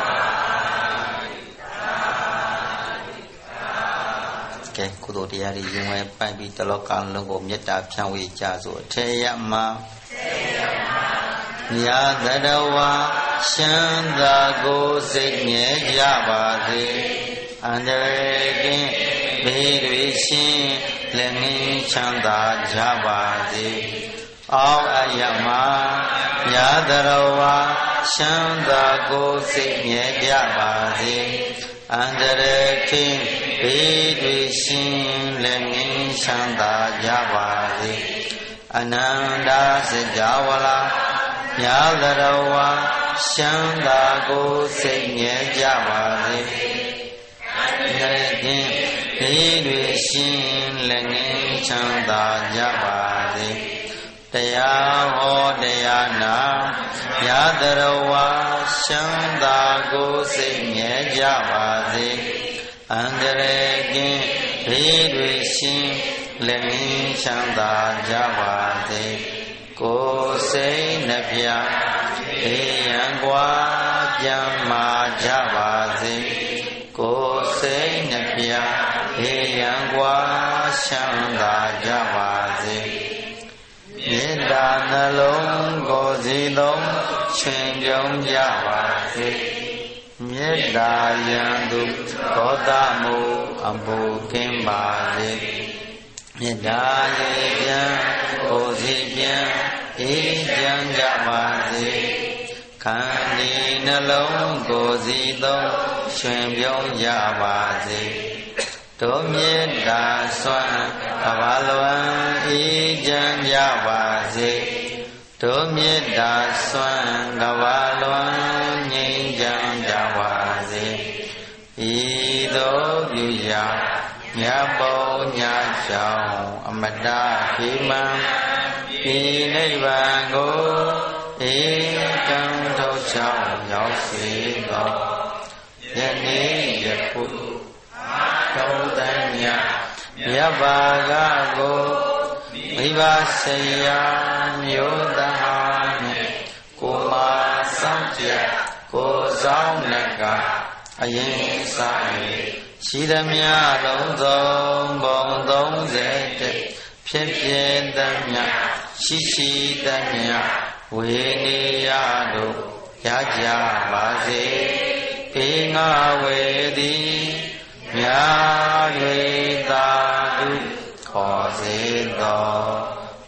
ကဲကုသိုလ်တရားတွေရင်ဝဲပိုက်ပြီးတလောကလုံးကိုမေတ္တာဖြန့်ဝေကြစို့အထေယမညာတတဝါရှမ်းသာကိုစိတ်ငြဲကြပါစေအန္တရာယ်ကင်းဘေးတွေရှင်းလက်ငင်းချမ်းသာကြပါစေ Ao ayama Yadarawa Shanda go se Nyabazi Andere king Vidishin Lemin Shanda Yabazi Ananda Sejawala Yadarawa Shanda go se Nyabazi Andere king Vidishin Lemin Shanda Yabazi Daya ho daya na Yadarawa Shanda go se nye jabazi Andaregin Vidwishin Lemin Shanda jabazi Go se nepya Eyangwa Jama jabazi Go se nepya Eyangwa Shanda jabazi Yeda nalong go zilong Chuen yong jabazi Yeda yandu Kodamu Ambu kimbazi Yeda yejan Go zibyan Ejan jabazi Kandi nalong go zilong Chuen yong jabazi Tom yeda swan Kavalwan ijan jabazi Tom yeda swan Kavalwan ijan jabazi Ido yuya Nyabo nyachao Amada kimam Inaibango Ikam tochao Yao sigo Yani yakut Kaudanya Yabagago Vivasaya Myodahane Kuma Samtya Kozaunaka Ayin Sai Shidamya Longzong Bongdong Zete Pien Pien Damya Shishi Damya Winiyadu Yaja Bazi Pinga Wedi Nya Yue Da Du Kho Se Do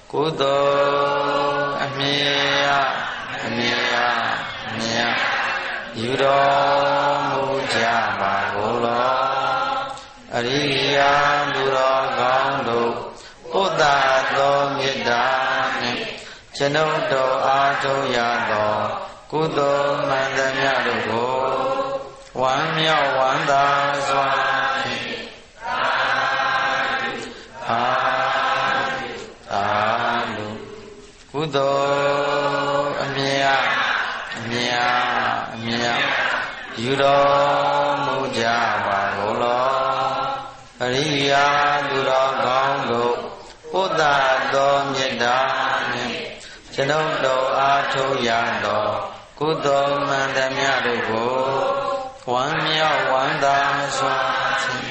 Kudo Amiya Amiya Amiya Yudo Muja Bagulo Ariya Duro Gaundo Oda Do Midane Chano Do Ato Yado Kudo Mandanya Dugo Wan Miao Wan Da Zwan Kudo Amiya Amiya Amiya Yudo Muja Bagulo Ariya Duro Gaundo Oda Do Midane Chano Do Ato Yado Kudo Mandanya Dugo Wan Miao Wan Da Zwan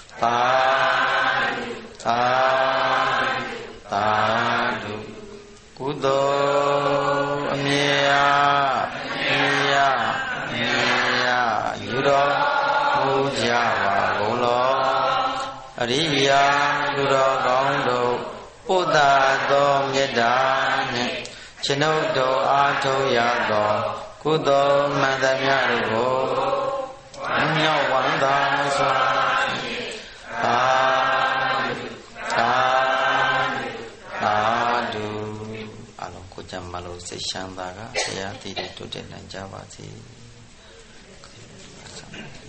Ta Ta Ta Kudo Amiya Amiya Amiya Yudo Muja Bagulo Ariya Duro Gaundo Oda Do Midane Chano Do Ato Yado Kudo Mandanya Dugo Wan Miao Wan Da Zwan Ta Ta Ta Du Alo ko jamalo se shanda ga ya ti de to de nan ja ba si